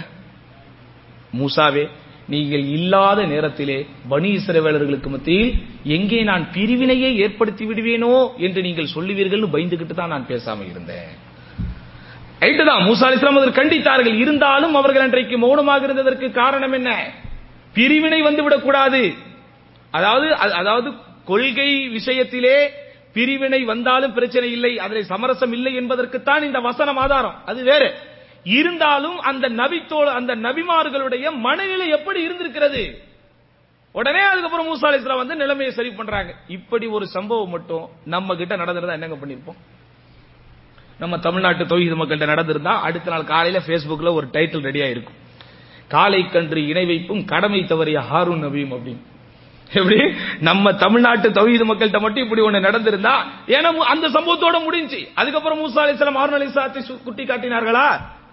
மூசாவே, நீங்கள் இல்லாத நேரத்திலே பனி இஸ்ரவேலர்களுக்கு மத்தியில் எங்கே நான் பிரிவினையை ஏற்படுத்தி விடுவேனோ என்று நீங்கள் சொல்லுவீர்கள் பயந்துகிட்டு தான் நான் பேசாம இருந்தேன். ரைட்டுதான், மூசா அலைஹிஸ்ஸலாம் அதற்கு கண்டித்தார்கள். இருந்தாலும் அவர்கள் அன்றைக்கு மௌனமாக இருந்ததற்கு காரணம் என்ன? பிரிவினை வந்துவிடக் கூடாது. அதாவது அதாவது கொள்கை விஷயத்திலே பிரிவினை வந்தாலும் பிரச்சனை இல்லை, அதில் சமரசம் இல்லை என்பதற்குத்தான் இந்த வசனம் ஆதாரம், அது வேறு. இருந்தாலும் அந்த நபித்தோடு அந்த நபிமார்களுடைய மனநிலை எப்படி இருந்திருக்கிறது? உடனே அதுக்கப்புறம் மூசா அலைஹிஸ்ஸலாம் வந்து நிலைமையை சரி பண்றாங்க. இப்படி ஒரு சம்பவம் மட்டும் நம்ம கிட்ட நடந்திருந்தா என்னங்க பண்ணிருப்போம்? நம்ம தமிழ்நாட்டு தௌஹீத் மக்கள்கிட்ட நடந்திருந்தா அடுத்த நாள் காலையில பேஸ்புக்ல ஒரு டைட்டில் ரெடியா இருக்கும், காலை கன்று இணை வைப்பும் கடமை தவறிய ஹாரூன் நபியும் அப்படின்னு. எப்படி நம்ம தமிழ்நாட்டு தௌஹீத் மக்கள்கிட்ட மட்டும் இப்படி ஒண்ணு நடந்திருந்தா, ஏன்னா அந்த சம்பவத்தோட முடிஞ்சு. அதுக்கப்புறம் மூசா அலைஹிஸ்ஸலாம் ஹாரூன் அலைஹிஸ்ஸலாத்தை குட்டி காட்டினார்களா?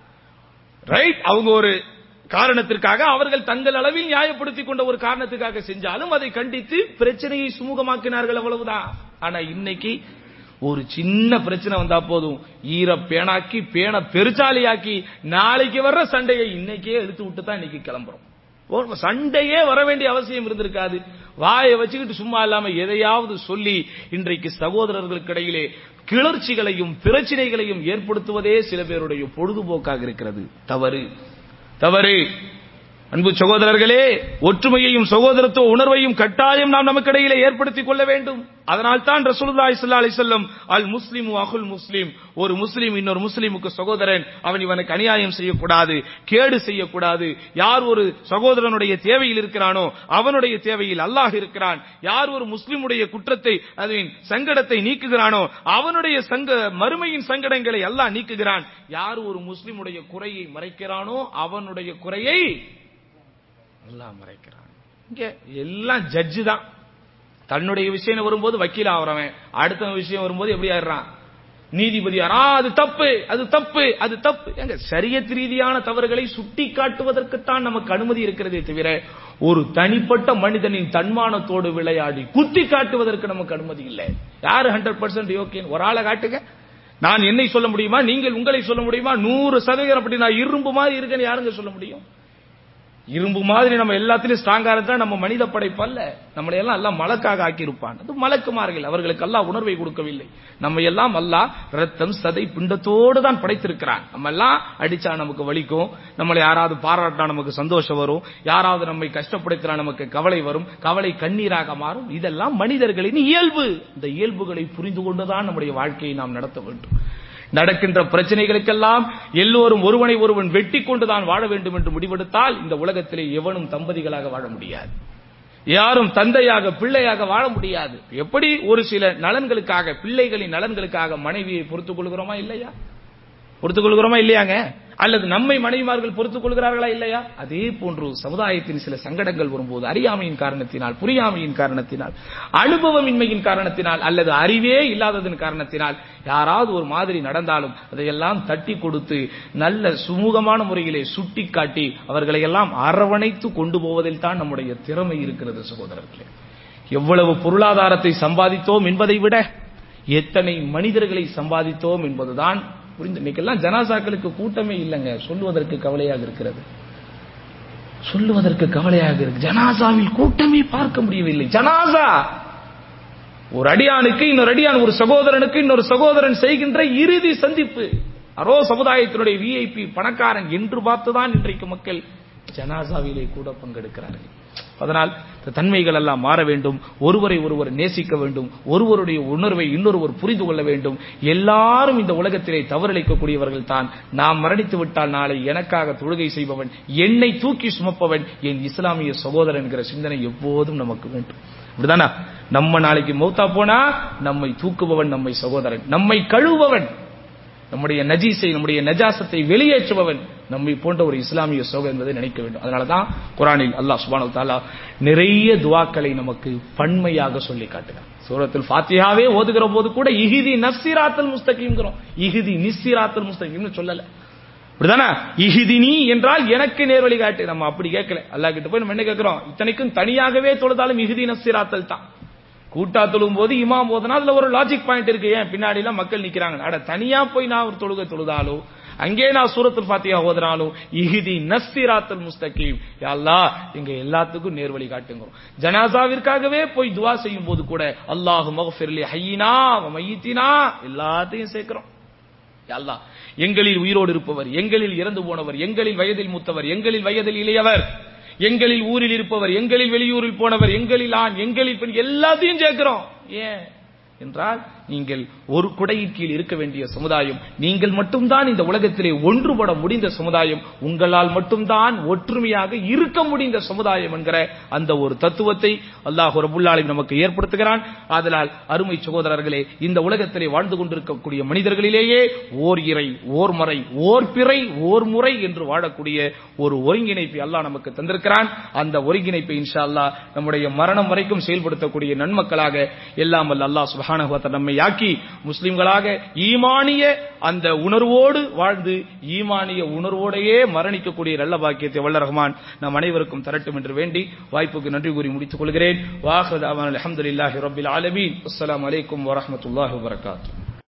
ரைட், அவங்க ஒரு காரணத்திற்காக அவர்கள் தங்கள் அளவில் நியாயப்படுத்திக் கொண்ட ஒரு காரணத்துக்காக செஞ்சாலும் அதை கண்டித்து பிரச்சனையை சுமூகமாக்கினார்கள், அவ்வளவுதான். ஆனா இன்னைக்கு ஒரு சின்ன பிரச்சனை வந்தா போதும், ஈர பேனாக்கி பேன பெருச்சாலியாக்கி நாளைக்கு வர்ற சண்டையை இன்னைக்கே எடுத்து விட்டு தான் இன்னைக்கு கிளம்புறோம். சண்டையே வர வேண்டிய அவசியம் இருந்திருக்காது. வாயை வச்சுக்கிட்டு சும்மா இல்லாம எதையாவது சொல்லி இன்றைக்கு சகோதரர்களுக்கு இடையிலே கிளர்ச்சிகளையும் பிரச்சனைகளையும் ஏற்படுத்துவதே சில பேருடைய பொழுதுபோக்காக இருக்கிறது. தவறு தவறு. அன்பு சகோதரர்களே, ஒற்றுமையையும் சகோதரத்துவ உணர்வையும் கட்டாயம் நாம் நமக்கிடையிலே ஏற்படுத்திக் கொள்ள வேண்டும். அதனால் தான் ரசூலுல்லாஹி ஸல்லல்லாஹு அலைஹி வஸல்லம் அல் முஸ்லிமு அகுல் முஸ்லிம், ஒரு முஸ்லிம் இன்னொரு முஸ்லிமுக்கு சகோதரன், அவன் இவனுக்கு அநியாயம் செய்யக்கூடாது, கேடு செய்யக்கூடாது. யார் ஒரு சகோதரனுடைய தேவையில் இருக்கிறானோ அவனுடைய தேவையில் அல்லாஹ் இருக்கிறான். யார் ஒரு முஸ்லிமுடைய குற்றத்தை அதன் சங்கடத்தை நீக்குகிறானோ அவனுடைய சங்க மறுமையின் சங்கடங்களை அல்லாஹ் நீக்குகிறான். யார் ஒரு முஸ்லிமுடைய குறையை மறைக்கிறானோ அவனுடைய குறையை அல்லாஹ் மறைக்கிறான். இங்க எல்லாம் ஜட்ஜு தான். தன்னுடைய விஷயம் வரும்போது வக்கீல் ஆகிறவன், அடுத்த விஷயம் வரும்போது எப்படி ஆயிடுறான்? நீதிபதி. அது தப்பு, அது தப்பு, அது தப்பு. எங்க ஷரியத் ரீதியான தவறுகளை சுட்டி காட்டுவதற்குத்தான் நமக்கு அனுமதி இருக்கிறதே தவிர ஒரு தனிப்பட்ட மனிதனின் தன்மானத்தோடு விளையாடி குத்தி காட்டுவதற்கு நமக்கு அனுமதி இல்லை. யாரு ஹண்ட்ரட் பர்சன்ட் யோக்கியன்? ஒரு ஆளை காட்டுங்க. நான் என்னை சொல்ல முடியுமா? நீங்கள் உங்களை சொல்ல முடியுமா? நூறு சதவீதம் அப்படி நான் இரும்பு மாதிரி இருக்கேன்னு யாருங்க சொல்ல முடியும்? இரும்பு மாதிரி நம்ம எல்லாத்திலும் ஸ்ட்ராங்கா இருந்தா நம்ம மனித படைப்பு அல்ல. நம்மளை எல்லாம் எல்லாம் மலக்காக ஆக்கியிருப்பான். அது மலக்குமார்கள், அவர்களுக்கு அல்லாஹ் உணர்வை கொடுக்கவில்லை. நம்ம எல்லாம் அல்லாஹ் ரத்தம் சதை பிண்டத்தோடு தான் படைத்திருக்கிறான். நம்ம எல்லாம் அடிச்சா நமக்கு வலிக்கும், நம்மளை யாராவது பாராட்டினா நமக்கு சந்தோஷம் வரும், யாராவது நம்மை கஷ்டப்படுத்தினா நமக்கு கவலை வரும், கவலை கண்ணீராக மாறும். இதெல்லாம் மனிதர்களின் இயல்பு. இந்த இயல்புகளை புரிந்து கொண்டுதான் நம்முடைய வாழ்க்கையை நாம் நடத்த வேண்டும். நடக்கின்ற பிரச்சனைகளுக்கெல்லாம் எல்லோரும் ஒருவனை ஒருவன் வெட்டி கொண்டுதான் வாழ வேண்டும் என்று முடிவெடுத்தால் இந்த உலகத்திலே எவனும் தம்பதிகளாக வாழ முடியாது, யாரும் தந்தையாக பிள்ளையாக வாழ முடியாது. எப்படி ஒரு சில நலன்களுக்காக, பிள்ளைகளின் நலன்களுக்காக மனைவியை பொறுத்துக் கொள்கிறோமா இல்லையா? பொறுத்துக் கொள்கிறோமா இல்லையாங்க? அல்லது நம்மை மனைவிமார்கள் பொறுத்துக் கொள்கிறார்களா இல்லையா? அதே போன்று சமுதாயத்தின் சில சங்கடங்கள் வரும்போது அறியாமையின் காரணத்தினால், புரியாமையின் காரணத்தினால், அனுபவமின்மையின் காரணத்தினால், அல்லது அறிவே இல்லாததன் காரணத்தினால் யாராவது ஒரு மாதிரி நடந்தாலும் அதையெல்லாம் தட்டி கொடுத்து நல்ல சுமூகமான முறையிலே சுட்டி காட்டி அவர்களை எல்லாம் அரவணைத்து கொண்டு போவதில் தான் நம்முடைய திறமை இருக்கிறது சகோதரர்களே. எவ்வளவு பொருளாதாரத்தை சம்பாதித்தோம் என்பதை விட எத்தனை மனிதர்களை சம்பாதித்தோம் என்பதுதான் புரிந்து. இன்னைக்கெல்லாம் ஜனாசாக்களுக்கு கூட்டமே இல்லைங்க, சொல்லுவதற்கு கவலையாக இருக்கிறது, சொல்லுவதற்கு கவலையாக இருக்கு. ஜனாசாவில் கூட்டமே பார்க்க முடியவில்லை. ஜனாசா ஒரு அடியானுக்கு இன்னொரு அடியான், ஒரு சகோதரனுக்கு இன்னொரு சகோதரன் செய்கின்ற இறுதி சந்திப்பு. அரோ சமுதாயத்தினுடைய விஐபி பணக்காரன் என்று பார்த்துதான் இன்றைக்கு மக்கள் ஜனாசாவிலே கூட பங்கெடுக்கிறார்கள். அதனால் தன்மைகள் எல்லாம் மாற வேண்டும். ஒருவரை ஒருவர் நேசிக்க வேண்டும், ஒருவருடைய உணர்வை இன்னொருவர் புரிந்து கொள்ள வேண்டும். எல்லாரும் இந்த உலகத்திலே தவறளிக்கக்கூடியவர்கள் தான். நாம் மரணித்து விட்டால் நாளை எனக்காக தொழுகை செய்பவன், என்னை தூக்கி சுமப்பவன் என் இஸ்லாமிய சகோதரன் என்கிற சிந்தனை எப்போதும் நமக்கு வேண்டும். அப்படிதானா? நம்ம நாளைக்கு மௌத்தா போனா நம்மை தூக்குபவன் நம்மை சகோதரன், நம்மை கழுவுபவன், நம்முடைய நஜீஸை, நம்முடைய நஜாசத்தை வெளியேற்றுபவன் நம்மை போன்ற ஒரு இஸ்லாமிய சகோதரன் என்பதை நினைக்க வேண்டும். அதனாலதான் குர்ஆனில் அல்லாஹ் சுப்ஹானஹு வ தஆலா நிறைய துஆக்களை நமக்கு பன்மையாக சொல்லி காட்டுகிறார். சூரத்துல் ஃபாத்திஹாவே ஓதுகிற போது கூட இஹ்தி நஸ்ஸிராத்தல் முஸ்தகீம்ங்கறோம், இஹ்தி நிஸ்ஸிராத்தல் முஸ்தகீம்னு சொல்லல. அப்படிதானே? இஹ்தினி என்றால் எனக்கு நேர்வழி காட்டு. நம்ம அப்படி கேட்கல. அல்லாஹ் கிட்ட போய் நம்ம என்ன கேட்கிறோம்? இத்தனைக்கும் தனியாகவே தொழுதாலும் இஹ்தி நஸ்ஸிராத்தல் தான். கூட்டா தொழும் போது இமாம் போதுனா அதுல ஒரு லாஜிக் பாயிண்ட் இருக்கு. ஏன் பின்னாடி எல்லாம் மக்கள் நிக்கிறாங்க, அட தனியா போய் நான் ஒரு தொழுகை தொழுதாலோ, அங்கே நான் சூரத்துல் ஃபாத்திஹா ஓதுனாலும் இஹ்தி நஸ்ஸிராத்தல் முஸ்தகீம், யா அல்லாஹ் எங்க எல்லாத்துக்கும் நேர்வழி காட்டுங்க. ஜனாசாவிற்காகவே போய் துஆ செய்யும் போது கூட அல்லாஹு மக்ஃபிர்லி ஹய்யினா வ மய்யித்தினா எல்லாத்தையும் சேர்க்கிறோம். யா அல்லாஹ் எங்களில் உயிரோடு இருப்பவர், எங்களில் இறந்து போனவர், எங்களில் வயதில் மூத்தவர், எங்களில் வயதில் இளையவர், எங்களில் ஊரில் இருப்பவர், எங்களில் வெளியூரில் போனவர், எங்களில் ஆண், எங்களில் பெண், எல்லாத்தையும் சேர்க்கிறோம். ஏன் என்றால் நீங்கள் ஒரு குடையின் கீழ் இருக்க வேண்டிய சமுதாயம், நீங்கள் மட்டும்தான் இந்த உலகத்திலே ஒன்றுபட முடிந்த சமுதாயம், உங்களால் மட்டும்தான் ஒற்றுமையாக இருக்க முடிந்த சமுதாயம் என்கிற அந்த ஒரு தத்துவத்தை அல்லாஹ் ரப்புல் ஆலமீன் நமக்கு ஏற்படுத்துகிறான். அதனால் அருமை சகோதரர்களே, இந்த உலகத்திலே வாழ்ந்து கொண்டிருக்கக்கூடிய மனிதர்களிலேயே ஓர் இறை, ஓர் மறை, ஓர் பிறை, ஓர் முறை என்று வாழக்கூடிய ஒரு ஒருங்கிணைப்பை அல்லாஹ் நமக்கு தந்திருக்கிறான். அந்த ஒருங்கிணைப்பை இன்ஷா அல்லாஹ் நம்முடைய மரணம் வரைக்கும் செயல்படுத்தக்கூடிய நன்மக்களாக எல்லாம் வல்ல அல்லாஹ் சுப்ஹானஹு வ தஆலா நம்மை ஆக்கி முஸ்லிம்களாக ஈமானிய அந்த உணர்வோடு வாழ்ந்து ஈமானிய உணர்வோடையே மரணிக்கக்கூடிய நல்ல பாக்கியத்தை வல்ல ரஹ்மான் நம் அனைவருக்கும் தரட்டும் என்று வேண்டி வாய்ப்புக்கு நன்றி கூறி முடித்துக் கொள்கிறேன். வாஹிரு தஅவானா அல்ஹம்துலில்லாஹி ரப்பில் ஆலமீன். அஸ்ஸலாமு அலைக்கும் வ ரஹ்மத்துல்லாஹி வ பரகாத்துஹு.